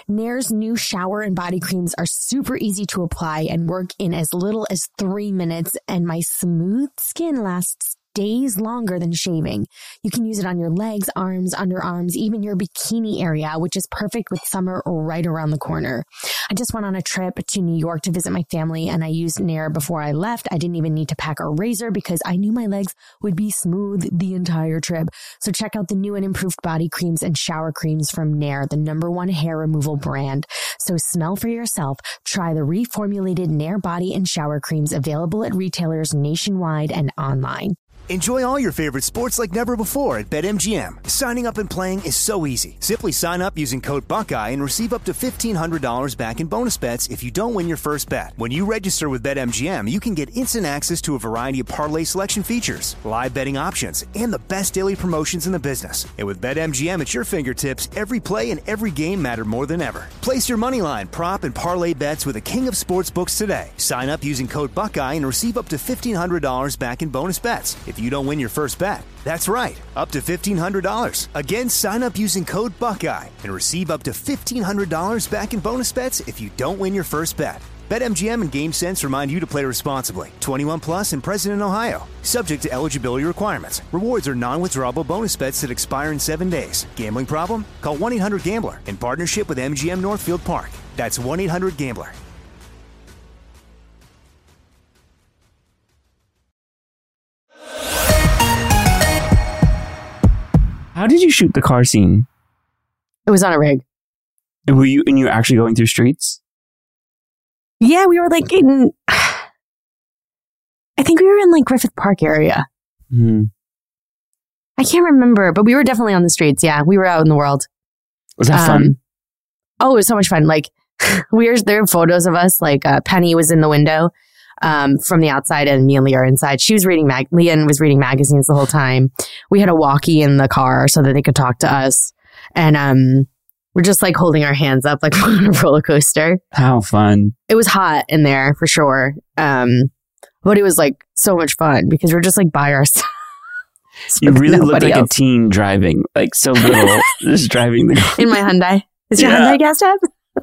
Nair's new shower and body creams are super easy to apply and work in as little as 3 minutes, and my smooth skin lasts days longer than shaving. You can use it on your legs, arms, underarms, even your bikini area, which is perfect with summer right around the corner. I just went on a trip to New York to visit my family, and I used Nair before I left. I didn't even need to pack a razor because I knew my legs would be smooth the entire trip. So check out the new and improved body creams and shower creams from Nair, the #1 hair removal brand. So smell for yourself. Try the reformulated Nair body and shower creams available at retailers nationwide and online. Enjoy all your favorite sports like never before at BetMGM. Signing up and playing is so easy. Simply sign up using code Buckeye and receive up to $1,500 back in bonus bets if you don't win your first bet. When you register with BetMGM, you can get instant access to a variety of parlay selection features, live betting options, and the best daily promotions in the business. And with BetMGM at your fingertips, every play and every game matter more than ever. Place your moneyline, prop, and parlay bets with the king of sportsbooks today. Sign up using code Buckeye and receive up to $1,500 back in bonus bets if you don't win your first bet. That's right, up to $1,500. Again, sign up using code Buckeye and receive up to $1,500 back in bonus bets if you don't win your first bet. BetMGM and GameSense remind you to play responsibly. 21 plus and present in Ohio. Subject to eligibility requirements. Rewards are non-withdrawable bonus bets that expire in 7 days. Gambling problem? Call 1-800-GAMBLER in partnership with MGM Northfield Park. That's 1-800-GAMBLER. How did you shoot the car scene? It was on a rig. And were you actually going through streets? Yeah, we were like in, I think we were in like Griffith Park area. Mm-hmm. I can't remember, but we were definitely on the streets. Yeah, we were out in the world. Was that fun? Oh, it was so much fun. Like there are photos of us, like Penny was in the window from the outside and me and Leah are inside. She was reading Leah was reading magazines the whole time. We had a walkie in the car so that they could talk to us. And we're just like holding our hands up like on a roller coaster. How fun. It was hot in there for sure. But it was like so much fun because we're just like by ourselves. You really looked like a teen driving, like so little, just driving the car. In my Hyundai. Is your Hyundai gas tab?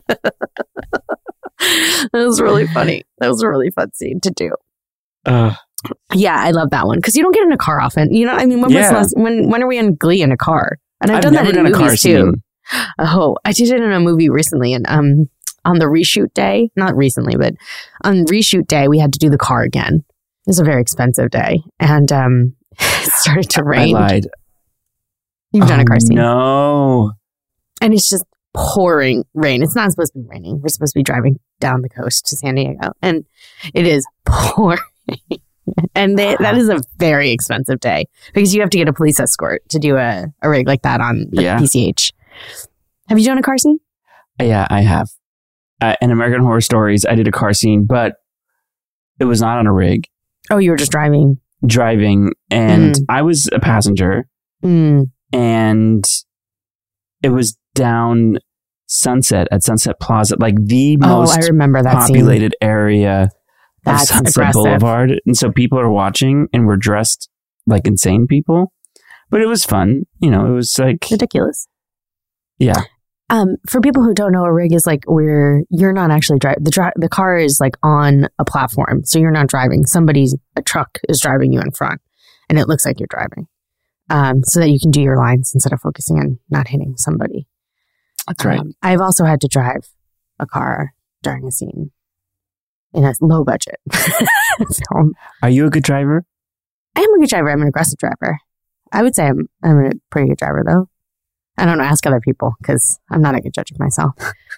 That was really funny. That was a really fun scene to do. Yeah, I love that one because you don't get in a car often. You know, I mean, when are we in Glee in a car? And I've done that in movies too. Oh, I did it in a movie recently, and on the reshoot day, not recently, but on reshoot day, we had to do the car again. It was a very expensive day, and it started to rain. I lied. You've done a car scene? No, and it's just pouring rain. It's not supposed to be raining. We're supposed to be driving down the coast to San Diego, and it is pouring. And that is a very expensive day because you have to get a police escort to do a rig like that on the PCH. Have you done a car scene? Yeah, I have. In American Horror Stories, I did a car scene, but it was not on a rig. Oh, you were just driving, and I was a passenger, and it was down Sunset at Sunset Plaza, like the most I remember that populated scene. Area of Sunset Boulevard. And so people are watching and we're dressed like insane people. But it was fun. You know, it was like ridiculous. Yeah. For people who don't know, a rig is like where you're not actually driving. The car is like on a platform. So you're not driving. A truck is driving you in front and it looks like you're driving. So that you can do your lines instead of focusing on not hitting somebody. That's right. I've also had to drive a car during a scene in a low budget film. Are you a good driver? I am a good driver. I'm an aggressive driver. I would say I'm a pretty good driver, though. I don't know. Ask other people because I'm not a good judge of myself.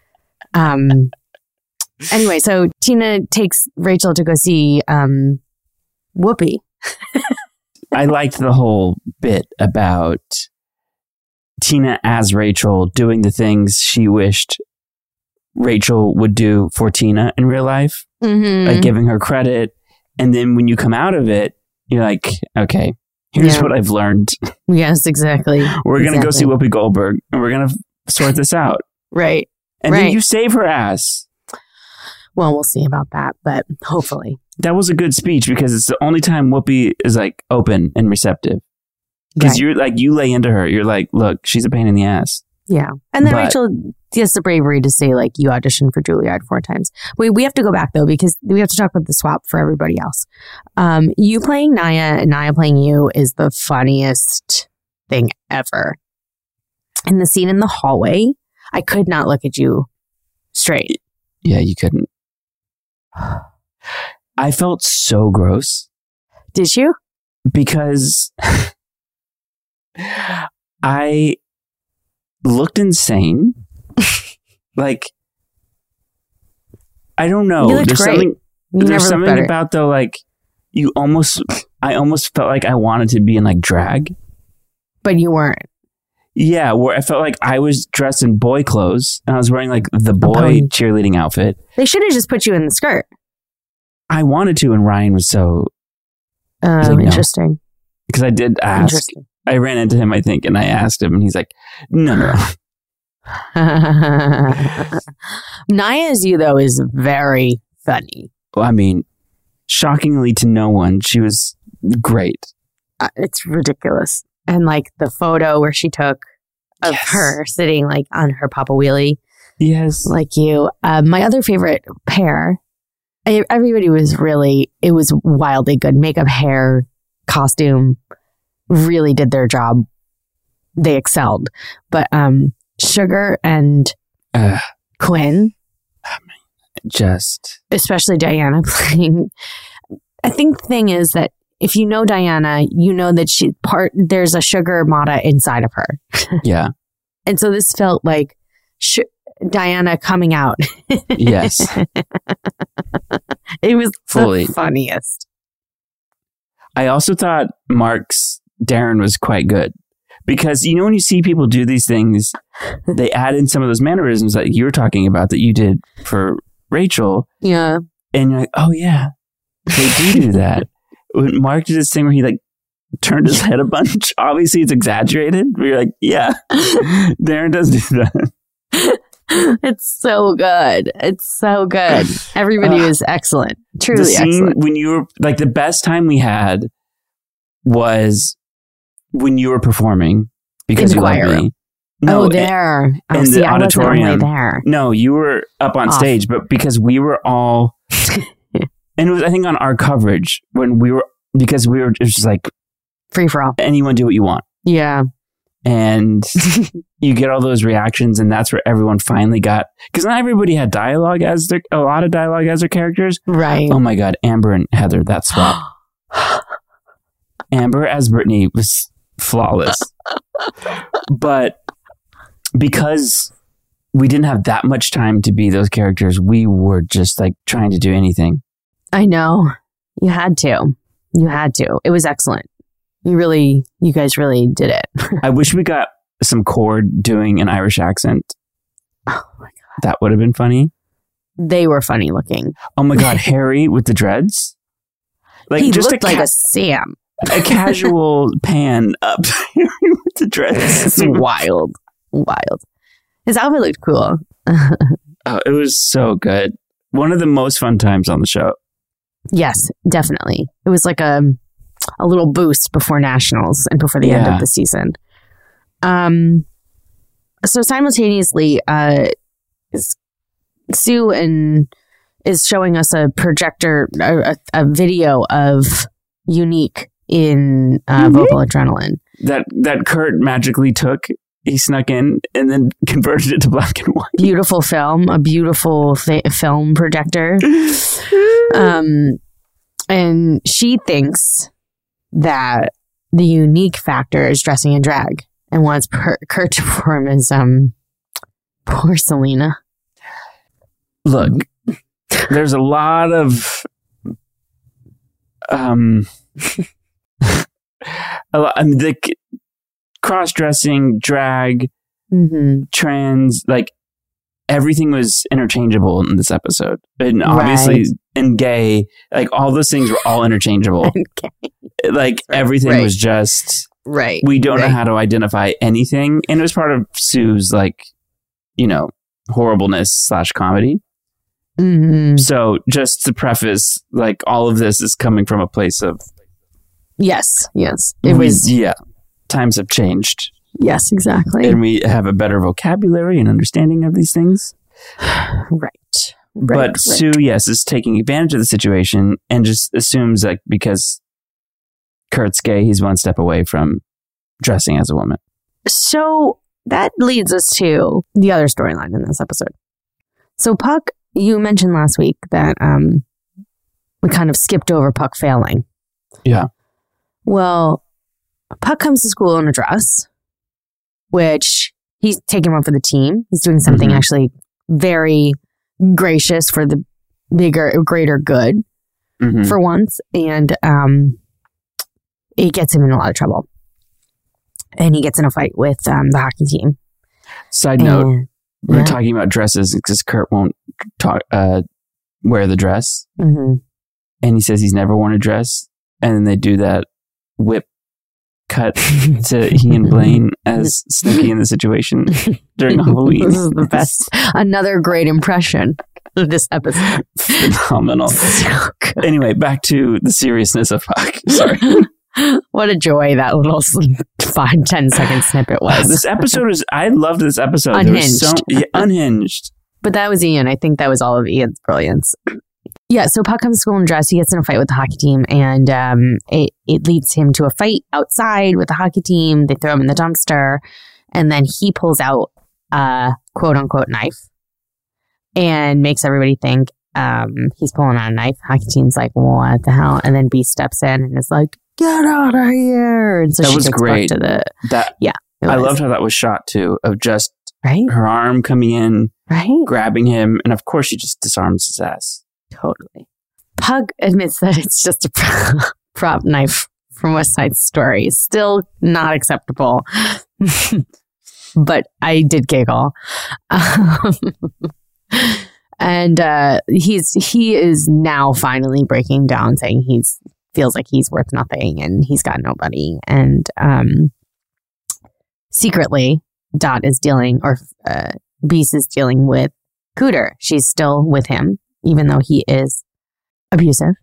Anyway, so Tina takes Rachel to go see Whoopi. I liked the whole bit about Tina as Rachel doing the things she wished Rachel would do for Tina in real life, like giving her credit. And then when you come out of it, you're like, okay, here's what I've learned. Yes, exactly. We're going to go see Whoopi Goldberg and we're going to sort this out. Right. And then you save her ass. Well, we'll see about that, but hopefully. That was a good speech because it's the only time Whoopi is like open and receptive. Because you're like, you lay into her. You're like, look, she's a pain in the ass. Yeah. And then Rachel has the bravery to say, like, you auditioned for Juilliard 4 times. We have to go back, though, because we have to talk about the swap for everybody else. You playing Naya and Naya playing you is the funniest thing ever. In the scene in the hallway, I could not look at you straight. Yeah, you couldn't. I felt so gross. Did you? Because I looked insane. Like, I don't know. You looked great. There's something about, though, like, I almost felt like I wanted to be in, like, drag. But you weren't. Yeah, where I felt like I was dressed in boy clothes and I was wearing, like, the boy cheerleading outfit. They should have just put you in the skirt. I wanted to, and Ryan was so... interesting. Because I did ask. I ran into him, I think, and I asked him, and he's like, no. Naya as you, though, is very funny. Well, I mean, shockingly to no one, she was great. It's ridiculous. And, like, the photo where she took of her sitting, like, on her Papa Wheelie. Yes. Like you. My other favorite pair, everybody was it was wildly good. Makeup, hair, costume, really did their job. They excelled. But Sugar and Quinn, especially Diana playing. I think the thing is that if you know Diana, you know that there's a Sugar Mata inside of her. Yeah. And so this felt like Diana coming out. Yes. It was fully the funniest. I also thought Mark's Darren was quite good. Because, you know, when you see people do these things, they add in some of those mannerisms that you were talking about that you did for Rachel. Yeah. And you're like, oh, yeah, they do that. When Mark did this thing where he, like, turned his head a bunch. Obviously, it's exaggerated. But you're like, yeah, Darren does do that. It's so good. It's so good. Everybody was excellent. Truly the scene excellent. When you were, like, the best time we had was when you were performing because you loved me. No, there. In the auditorium. I wasn't only there. No, you were up on stage, but because we were all, and it was, I think, on our coverage when it was just like free for all. Anyone do what you want. Yeah. And you get all those reactions, and that's where everyone finally got, because not everybody had a lot of dialogue as their characters. Right. Oh my God, Amber and Heather, that swap. Amber as Brittany was flawless. But because we didn't have that much time to be those characters, we were just, like, trying to do anything. I know. You had to. It was excellent. You guys really did it. I wish we got some Cord doing an Irish accent. Oh my God. That would have been funny. They were funny looking. Oh my God, Harry with the dreads? Like, he just looked like a Sam. A casual pan up with the dreads. It's wild. His outfit looked cool. Oh, it was so good. One of the most fun times on the show. Yes, definitely. It was like a little boost before nationals and before the end of the season. So simultaneously, Sue is showing us a projector, a video of Unique in Vocal Adrenaline. That Kurt magically took. He snuck in and then converted it to black and white. Beautiful film, a beautiful film projector. And she thinks that the Unique factor is dressing in drag and wants Kurt to perform as poor Selena. Look, there's a lot of the cross-dressing, drag, trans, like, everything was interchangeable in this episode. And obviously, and gay, like, all those things were all interchangeable. Like, everything was just, we don't know how to identify anything. And it was part of Sue's, like, you know, horribleness / comedy. So just to preface, like, all of this is coming from a place of... Yes. It was... Yeah. Times have changed. Yes, exactly. And we have a better vocabulary and understanding of these things. Right. But Sue, yes, is taking advantage of the situation and just assumes that because Kurt's gay, he's one step away from dressing as a woman. So that leads us to the other storyline in this episode. So Puck, you mentioned last week that we kind of skipped over Puck failing. Yeah. Well, Puck comes to school in a dress, which he's taking one for the team. He's doing something actually very gracious for the greater good for once. And it gets him in a lot of trouble. And he gets in a fight with the hockey team. Side note, we're talking about dresses because Kurt won't wear the dress. And he says he's never worn a dress. And then they do that whip cut to he and Blaine as Snooki in the situation during Halloween. This is the best. Another great impression of this episode. Phenomenal. So good. Anyway, back to the seriousness of Puck. Sorry. What a joy that little 5-10 second snippet was. This episode is, I loved this episode. Unhinged. Unhinged. But that was Ian. I think that was all of Ian's brilliance. Yeah, so Puck comes to school in a dress. He gets in a fight with the hockey team, and it leads him to a fight outside with the hockey team. They throw him in the dumpster, and then he pulls out a quote-unquote knife and makes everybody think he's pulling out a knife. Hockey team's like, what the hell? And then B steps in and is like, get out of here. And so that she was gets great. Back to the, I loved how that was shot, too, of just right? her arm coming in, right? grabbing him, and of course she just disarms his ass. Totally. Pug admits that it's just a prop knife from West Side Story. Still not acceptable. But I did giggle. And he is now finally breaking down, saying feels like he's worth nothing and he's got nobody. And secretly, Dot is dealing, or Beast is dealing with Cooter. She's still with him, even though he is abusive.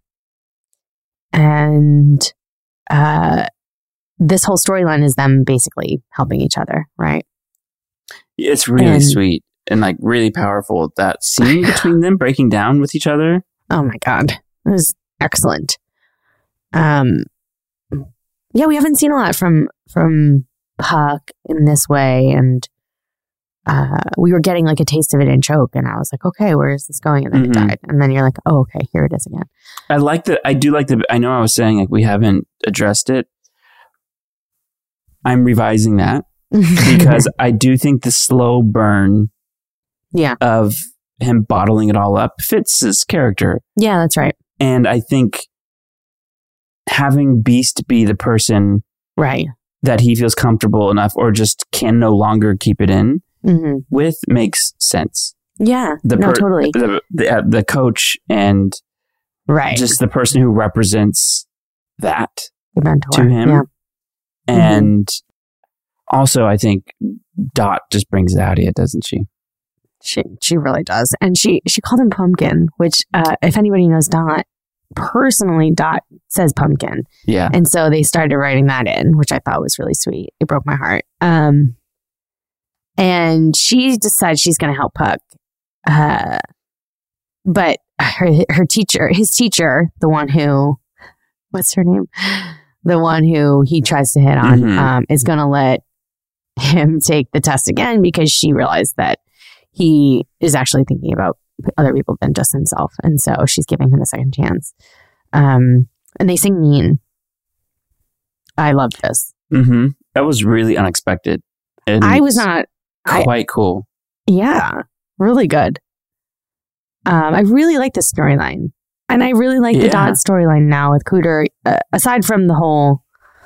And this whole storyline is them basically helping each other, right? It's really sweet and like really powerful. That scene between them breaking down with each other. Oh my God. It was excellent. Yeah, we haven't seen a lot from Puck in this way, and we were getting like a taste of it in Choke, and I was like, okay, where is this going? And then it died, and then you're like, oh, okay, here it is again. I know I was saying like we haven't addressed it. I'm revising that because I do think the slow burn of him bottling it all up fits his character. Yeah, that's right. And I think having Beast be the person that he feels comfortable enough or just can no longer keep it in with makes sense. Yeah, totally. The coach and just the person who represents that to him. Yeah. And also, I think Dot just brings it out of it, doesn't she? She really does. And she called him Pumpkin, which if anybody knows Dot, personally, Dot says pumpkin. Yeah. And so they started writing that in, which I thought was really sweet. It broke my heart. And she decides she's going to help Puck. But his teacher, the one who, what's her name? The one who he tries to hit on, is going to let him take the test again because she realized that he is actually thinking about other people than just himself. And so she's giving him a second chance. And they sing Mean. I loved this. That was really unexpected. And I was not... Quite cool. Yeah, really good. I really like this storyline. And I really like the Dot storyline now with Cooter. Aside from the whole...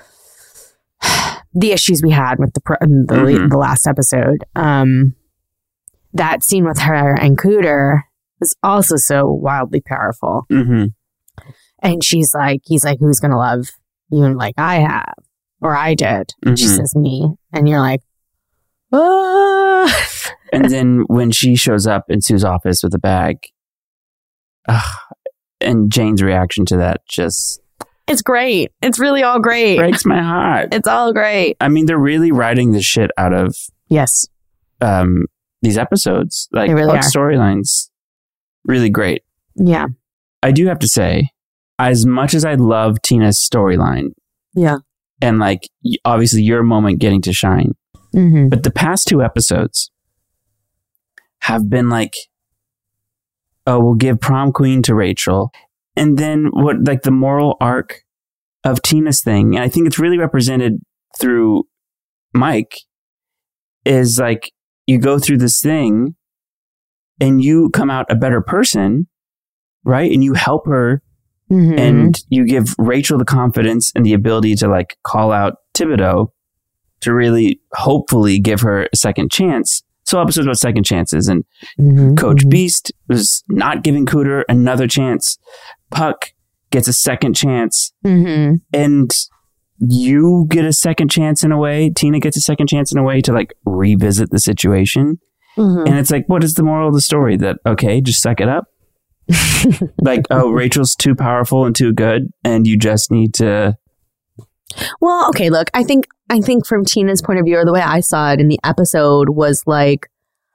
the issues we had with the last episode. That scene with her and Cooter was also so wildly powerful. And he's like, who's going to love you like I have? Or I did. She says me. And you're like, ah. And then when she shows up in Sue's office with a bag, and Jane's reaction to that just It's great. It's really all great. Breaks my heart. It's all great. I mean, they're really writing the shit out of Yes. these episodes. Like, They really are. storylines, really great. Yeah. I do have to say, as much as I love Tina's storyline, Yeah. and like, obviously your moment getting to shine, Mm-hmm. but the past 2 episodes have been like, oh, we'll give prom queen to Rachel. And then what, like the moral arc of Tina's thing, and I think it's really represented through Mike, is like, you go through this thing and you come out a better person, right? And you help her Mm-hmm. and you give Rachel the confidence and the ability to like call out Thibodeau to really hopefully give her a second chance. So episodes about second chances, and Mm-hmm. Coach Beast was not giving Cooter another chance. Puck gets a second chance, Mm-hmm. and you get a second chance in a way. Tina gets a second chance in a way to like revisit the situation. Mm-hmm. And it's like, what is the moral of the story? That, okay, just suck it up. Like, oh, Rachel's too powerful and too good, and you just need to. Well, okay, look, I think from Tina's point of view, or the way I saw it in the episode, was like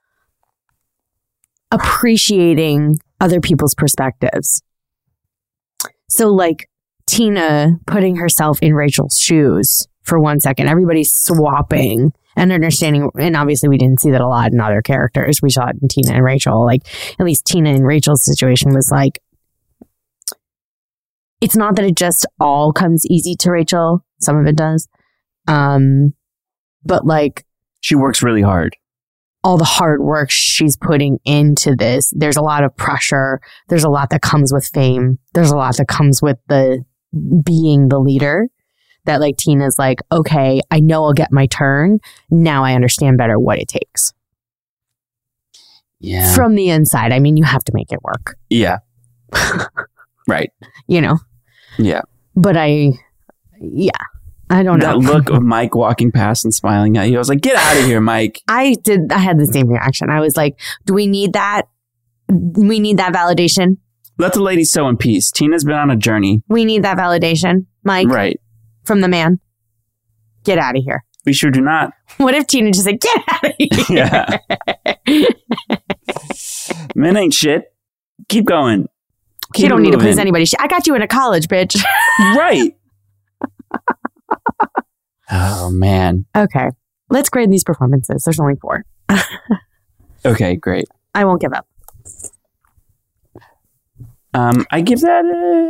appreciating other people's perspectives. So like Tina putting herself in Rachel's shoes for 1 second, everybody's swapping and understanding. And obviously we didn't see that a lot in other characters. We saw it in Tina and Rachel. Like, at least Tina and Rachel's situation was like, it's not that it just all comes easy to Rachel. Some of it does. But like, She works really hard. all the hard work she's putting into this, there's a lot of pressure. There's a lot that comes with fame. There's a lot that comes with the being the leader, that like Tina's like, okay, I know I'll get my turn. Now I understand better what it takes. Yeah. From the inside. I mean, you have to make it work, Yeah. Right. you know? Yeah. But I don't know. That look of Mike walking past and smiling at you, I was like, get out of here, Mike. I had the same reaction. I was like, do we need that? We need that validation. Let the lady sow in peace. Tina's been on a journey. We need that validation, Mike, Right. from the man. Get out of here. We sure do not. What if Tina just said, get out of here? Yeah. Men ain't shit. Keep going. Keep You don't need to moving. please anybody. I got you into college, bitch. Right. Oh, man. Okay. Let's grade these performances. There's only 4. Okay, great. I won't give up. I give that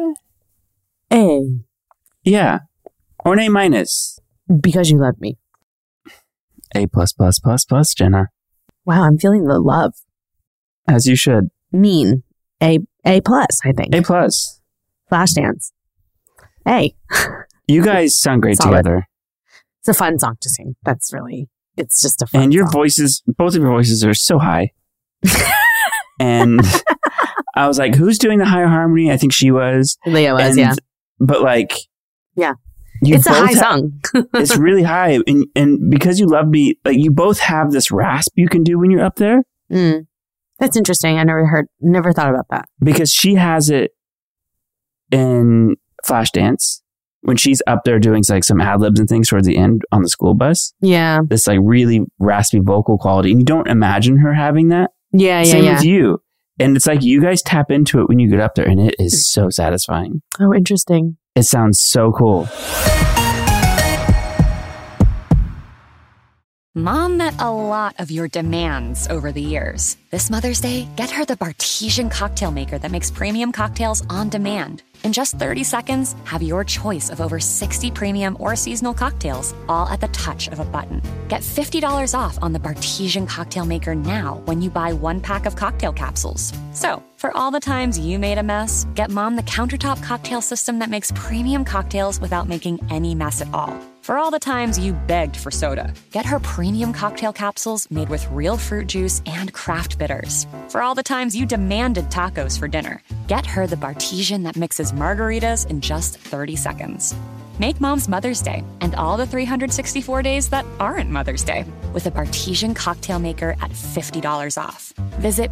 A. yeah, or an A-. Because you love me. A++++, Jenna. Wow, I'm feeling the love. As you should. Mean. A+, I think. A+. Flashdance. A. You guys sound great Solid. together. It's a fun song to sing. That's really, it's just a fun And your song. voices, both of your voices are so high. And I was like, who's doing the higher harmony? I think she was. Leah was, And- yeah. But like, Yeah. you It's a both high song. it's really high. And because you love me, like you both have this rasp you can do when you're up there, Mm. That's interesting. I never thought about that. because she has it in Flashdance when she's up there doing like some ad libs and things towards the end on the school bus. Yeah. This like really raspy vocal quality. And you don't imagine her having that. Yeah, yeah, Same yeah. with you. And it's like you guys tap into it when you get up there, and it is so satisfying. Oh, interesting. It sounds so cool. Mom met a lot of your demands over the years. This Mother's Day, get her the Bartesian cocktail maker that makes premium cocktails on demand. In just 30 seconds, have your choice of over 60 premium or seasonal cocktails, all at the touch of a button. Get $50 off on the Bartesian cocktail maker now when you buy 1 pack of cocktail capsules. So, for all the times you made a mess, get Mom the countertop cocktail system that makes premium cocktails without making any mess at all. For all the times you begged for soda, get her premium cocktail capsules made with real fruit juice and craft bitters. For all the times you demanded tacos for dinner, get her the Bartesian that mixes margaritas in just 30 seconds. Make Mom's Mother's Day and all the 364 days that aren't Mother's Day with a Bartesian cocktail maker at $50 off. Visit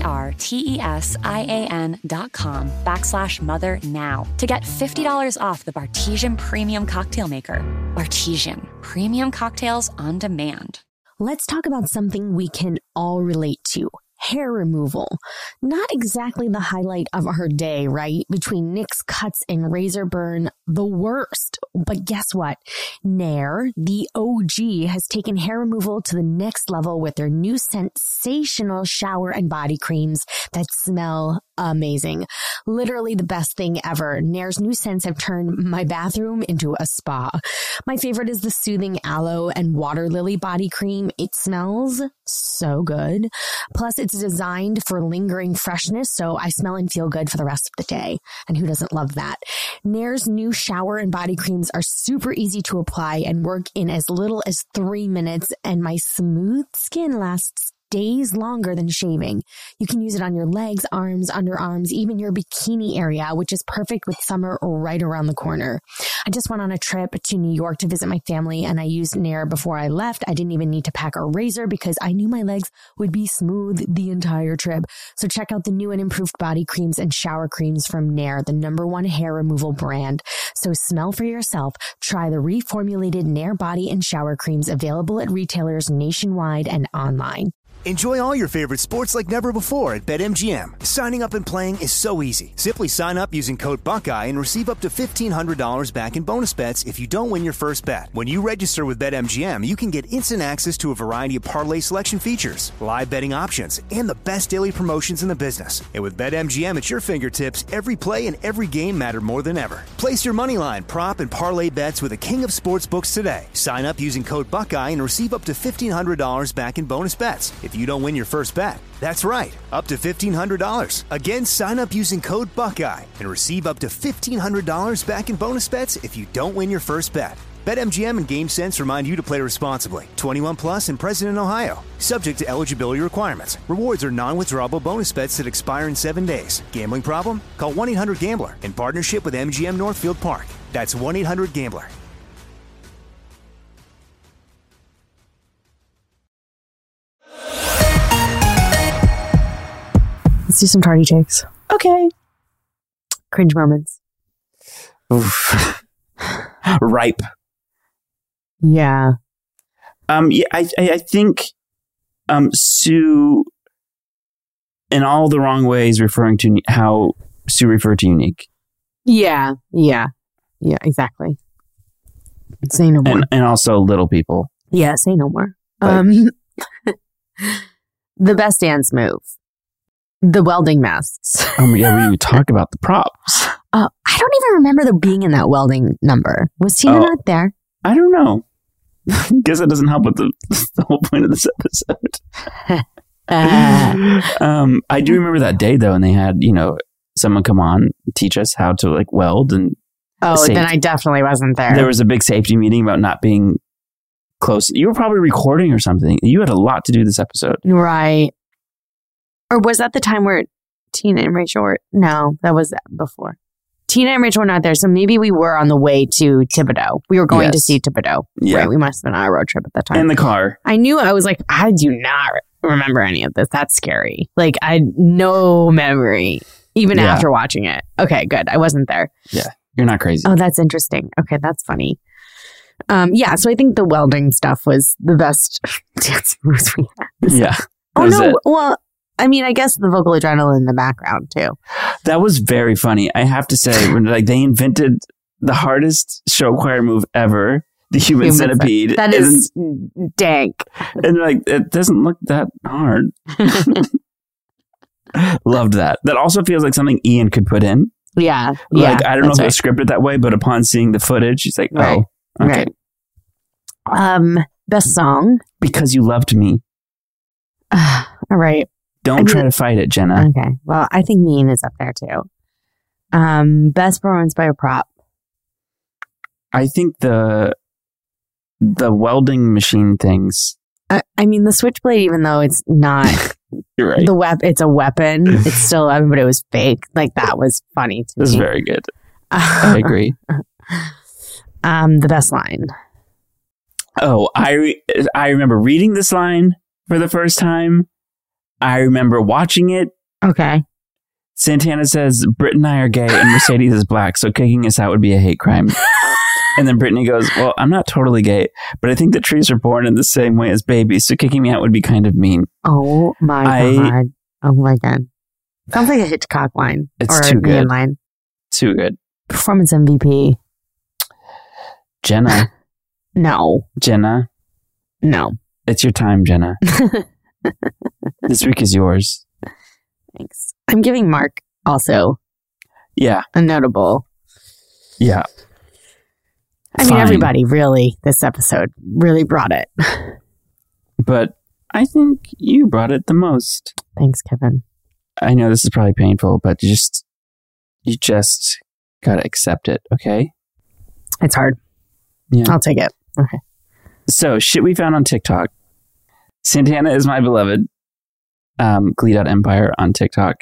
BARTESIAN.com/mother now to get $50 off the Bartesian Premium Cocktail Maker. Bartesian, premium cocktails on demand. Let's talk about something we can all relate to. Hair removal. Not exactly the highlight of our day, right? Between nicks, cuts, and razor burn, the worst. But guess what? Nair, the OG, has taken hair removal to the next level with their new sensational shower and body creams that smell amazing. Literally the best thing ever. Nair's new scents have turned my bathroom into a spa. My favorite is the soothing aloe and water lily body cream. It smells so good. Plus, it's designed for lingering freshness, so I smell and feel good for the rest of the day. And who doesn't love that? Nair's new shower and body creams are super easy to apply and work in as little as 3 minutes, and my smooth skin lasts days longer than shaving. You can use it on your legs, arms, underarms, even your bikini area, which is perfect with summer right around the corner. I just went on a trip to New York to visit my family, and I used Nair before I left. I didn't even need to pack a razor because I knew my legs would be smooth the entire trip. So check out the new and improved body creams and shower creams from Nair, the #1 hair removal brand. So smell for yourself. Try the reformulated Nair body and shower creams available at retailers nationwide and online. Enjoy all your favorite sports like never before at BetMGM. Signing up and playing is so easy. Simply sign up using code Buckeye and receive up to $1,500 back in bonus bets if you don't win your first bet. When you register with BetMGM, you can get instant access to a variety of parlay selection features, live betting options, and the best daily promotions in the business. And with BetMGM at your fingertips, every play and every game matter more than ever. Place your moneyline, prop, and parlay bets with the king of sportsbooks today. Sign up using code Buckeye and receive up to $1,500 back in bonus bets if you don't win your first bet. That's right, up to $1,500. Again, sign up using code Buckeye and receive up to $1,500 back in bonus bets if you don't win your first bet. BetMGM and GameSense remind you to play responsibly. 21 plus and present in Ohio. Subject to eligibility requirements. Rewards are non-withdrawable bonus bets that expire in 7 days. Gambling problem? Call 1-800-GAMBLER in partnership with MGM Northfield Park. That's 1-800-GAMBLER. Let's do some tardy takes. Okay. Cringe moments. Oof. Ripe. Yeah. Yeah, I think Sue, in all the wrong ways, referring to how Sue referred to Unique. Yeah, exactly. Say no more. And also Little People. Yeah, say no more. Like, the best dance move. The welding masks. Yeah, we talk about the props. I don't even remember there being in that welding number. Was Tina not there? I don't know. Guess that doesn't help with the whole point of this episode. I do remember that day though, and they had, someone come on teach us how to like weld and. Then I definitely wasn't there. There was a big safety meeting about not being close. You were probably recording or something. You had a lot to do this episode, right? Or was that the time where Tina and Rachel were? No, that was before. Tina and Rachel were not there, so maybe we were on the way to Thibodaux. We were going to see Thibodaux. Yeah. Right, we must have been on a road trip at that time. In the car. I was like, I do not remember any of this. That's scary. Like, I had no memory, even after watching it. Okay, good. I wasn't there. Yeah, you're not crazy. Oh, that's interesting. Okay, that's funny. So I think the welding stuff was the best dance moves we had. Yeah. Oh, no. Well, I mean, I guess the vocal adrenaline in the background, too. That was very funny. I have to say, when they invented the hardest show choir move ever, the human centipede. That is dank. And it doesn't look that hard. Loved that. That also feels like something Ian could put in. Yeah. Like, I don't know if it was scripted that way, but upon seeing the footage, he's like, okay. Right. Best song? Because You Loved Me. All right. Don't try to fight it, Jenna. Okay. Well, I think Mean is up there too. Best performance by a prop. I think the welding machine things. I mean, the switchblade, even though it's not You're right. It's a weapon. It's still, but it was fake. Like, that was funny to me. This is very good. I agree. The best line. Oh, I remember reading this line for the first time. I remember watching it. Okay. Santana says, Britt and I are gay and Mercedes is black, so kicking us out would be a hate crime. And then Brittany goes, well, I'm not totally gay, but I think that trees are born in the same way as babies, so kicking me out would be kind of mean. Oh my God. Oh my God. Sounds like a Hitchcock line. It's or too a good. Ian line. Too good. Performance MVP. Jenna. No. Jenna. No. It's your time, Jenna. This week is yours. Thanks. I'm giving Mark also Yeah. a notable. Yeah. I mean, everybody really, this episode really brought it. But I think you brought it the most. Thanks, Kevin. I know this is probably painful, but you just gotta accept it, okay? It's hard. Yeah. I'll take it. Okay. So, shit we found on TikTok. Santana is my beloved. Glee.empire on TikTok.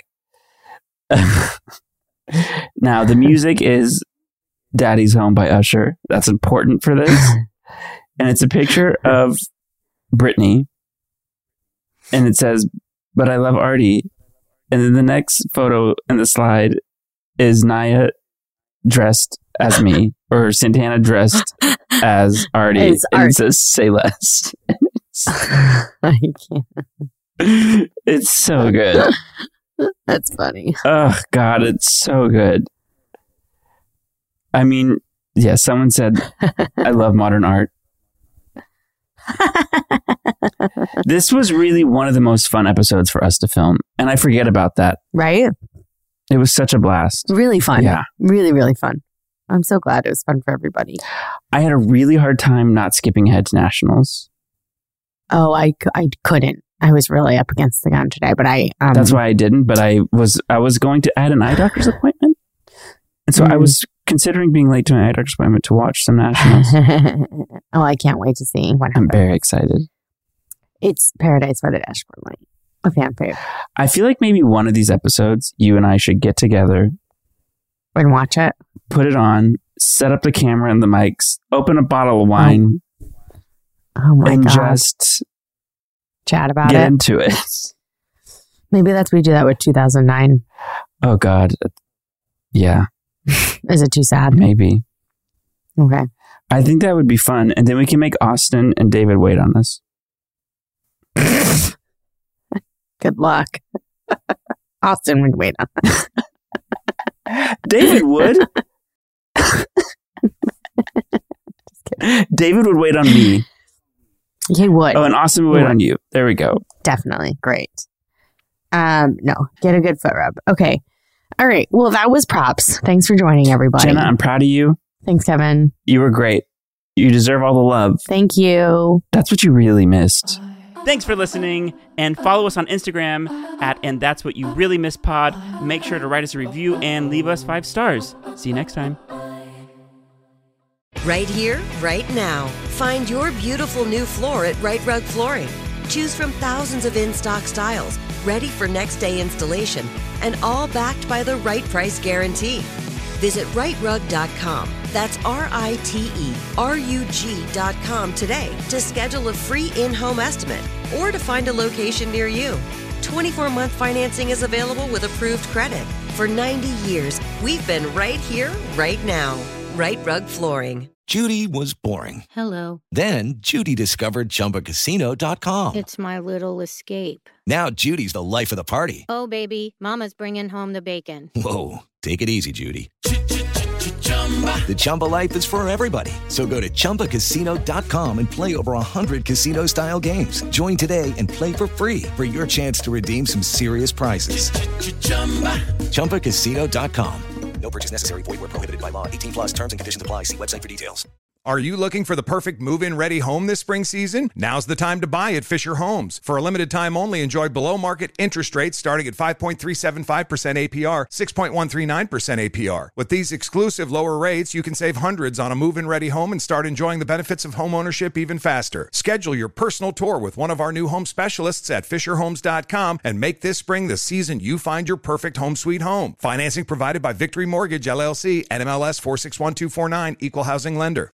Now, the music is Daddy's Home by Usher. That's important for this. And it's a picture of Brittany. And it says, but I love Artie. And then the next photo in the slide is Naya dressed as me, or Santana dressed as Artie. And it says, say less. I can't. It's so good. That's funny. Oh, God, it's so good. I mean, yeah, someone said, I love modern art. This was really one of the most fun episodes for us to film. And I forget about that. Right? It was such a blast. Really fun. Yeah. Really, really fun. I'm so glad it was fun for everybody. I had a really hard time not skipping ahead to nationals. Oh, I couldn't. I was really up against the gun today, but I... That's why I didn't, but I was going to... I had an eye doctor's appointment. And so I was considering being late to my eye doctor's appointment to watch some nationals. Oh, I can't wait to see what happens. I'm very excited. It's Paradise by the Dashboard Light. A fan fave. I feel like maybe one of these episodes, you and I should get together. And watch it. Put it on, set up the camera and the mics, open a bottle of wine. Oh my and God. Just chat about get it. into it. Maybe we do that with 2009. Oh God. Yeah. Is it too sad? Maybe. Okay. I think that would be fun. And then we can make Austin and David wait on us. Good luck. Austin would wait on us. David would. David would wait on me. He would. Oh, and Austin would wait on you. There we go. Definitely. Great. No, get a good foot rub. Okay. All right. Well, that was props. Thanks for joining, everybody. Jenna, I'm proud of you. Thanks, Kevin. You were great. You deserve all the love. Thank you. That's what you really missed. Thanks for listening, and follow us on Instagram at And That's What You Really Missed Pod. Make sure to write us a review and leave us 5 stars. See you next time. Right here, right now. Find your beautiful new floor at Right Rug Flooring. Choose from thousands of in-stock styles, ready for next day installation, and all backed by the right price guarantee. Visit rightrug.com. That's RITERUG.com today to schedule a free in-home estimate or to find a location near you. 24-month financing is available with approved credit. For 90 years, we've been right here, right now. Right Rug Flooring. Judy was boring. Hello. Then Judy discovered ChumbaCasino.com. It's my little escape. Now Judy's the life of the party. Oh, baby, mama's bringing home the bacon. Whoa, take it easy, Judy. The Chumba life is for everybody. So go to ChumbaCasino.com and play over 100 casino-style games. Join today and play for free for your chance to redeem some serious prizes. ChumbaCasino.com. No purchase necessary. Void where prohibited by law. 18+ terms and conditions apply. See website for details. Are you looking for the perfect move-in ready home this spring season? Now's the time to buy at Fisher Homes. For a limited time only, enjoy below-market interest rates starting at 5.375% APR, 6.139% APR. With these exclusive lower rates, you can save hundreds on a move-in ready home and start enjoying the benefits of homeownership even faster. Schedule your personal tour with one of our new home specialists at FisherHomes.com and make this spring the season you find your perfect home sweet home. Financing provided by Victory Mortgage, LLC, NMLS 461249, Equal Housing Lender.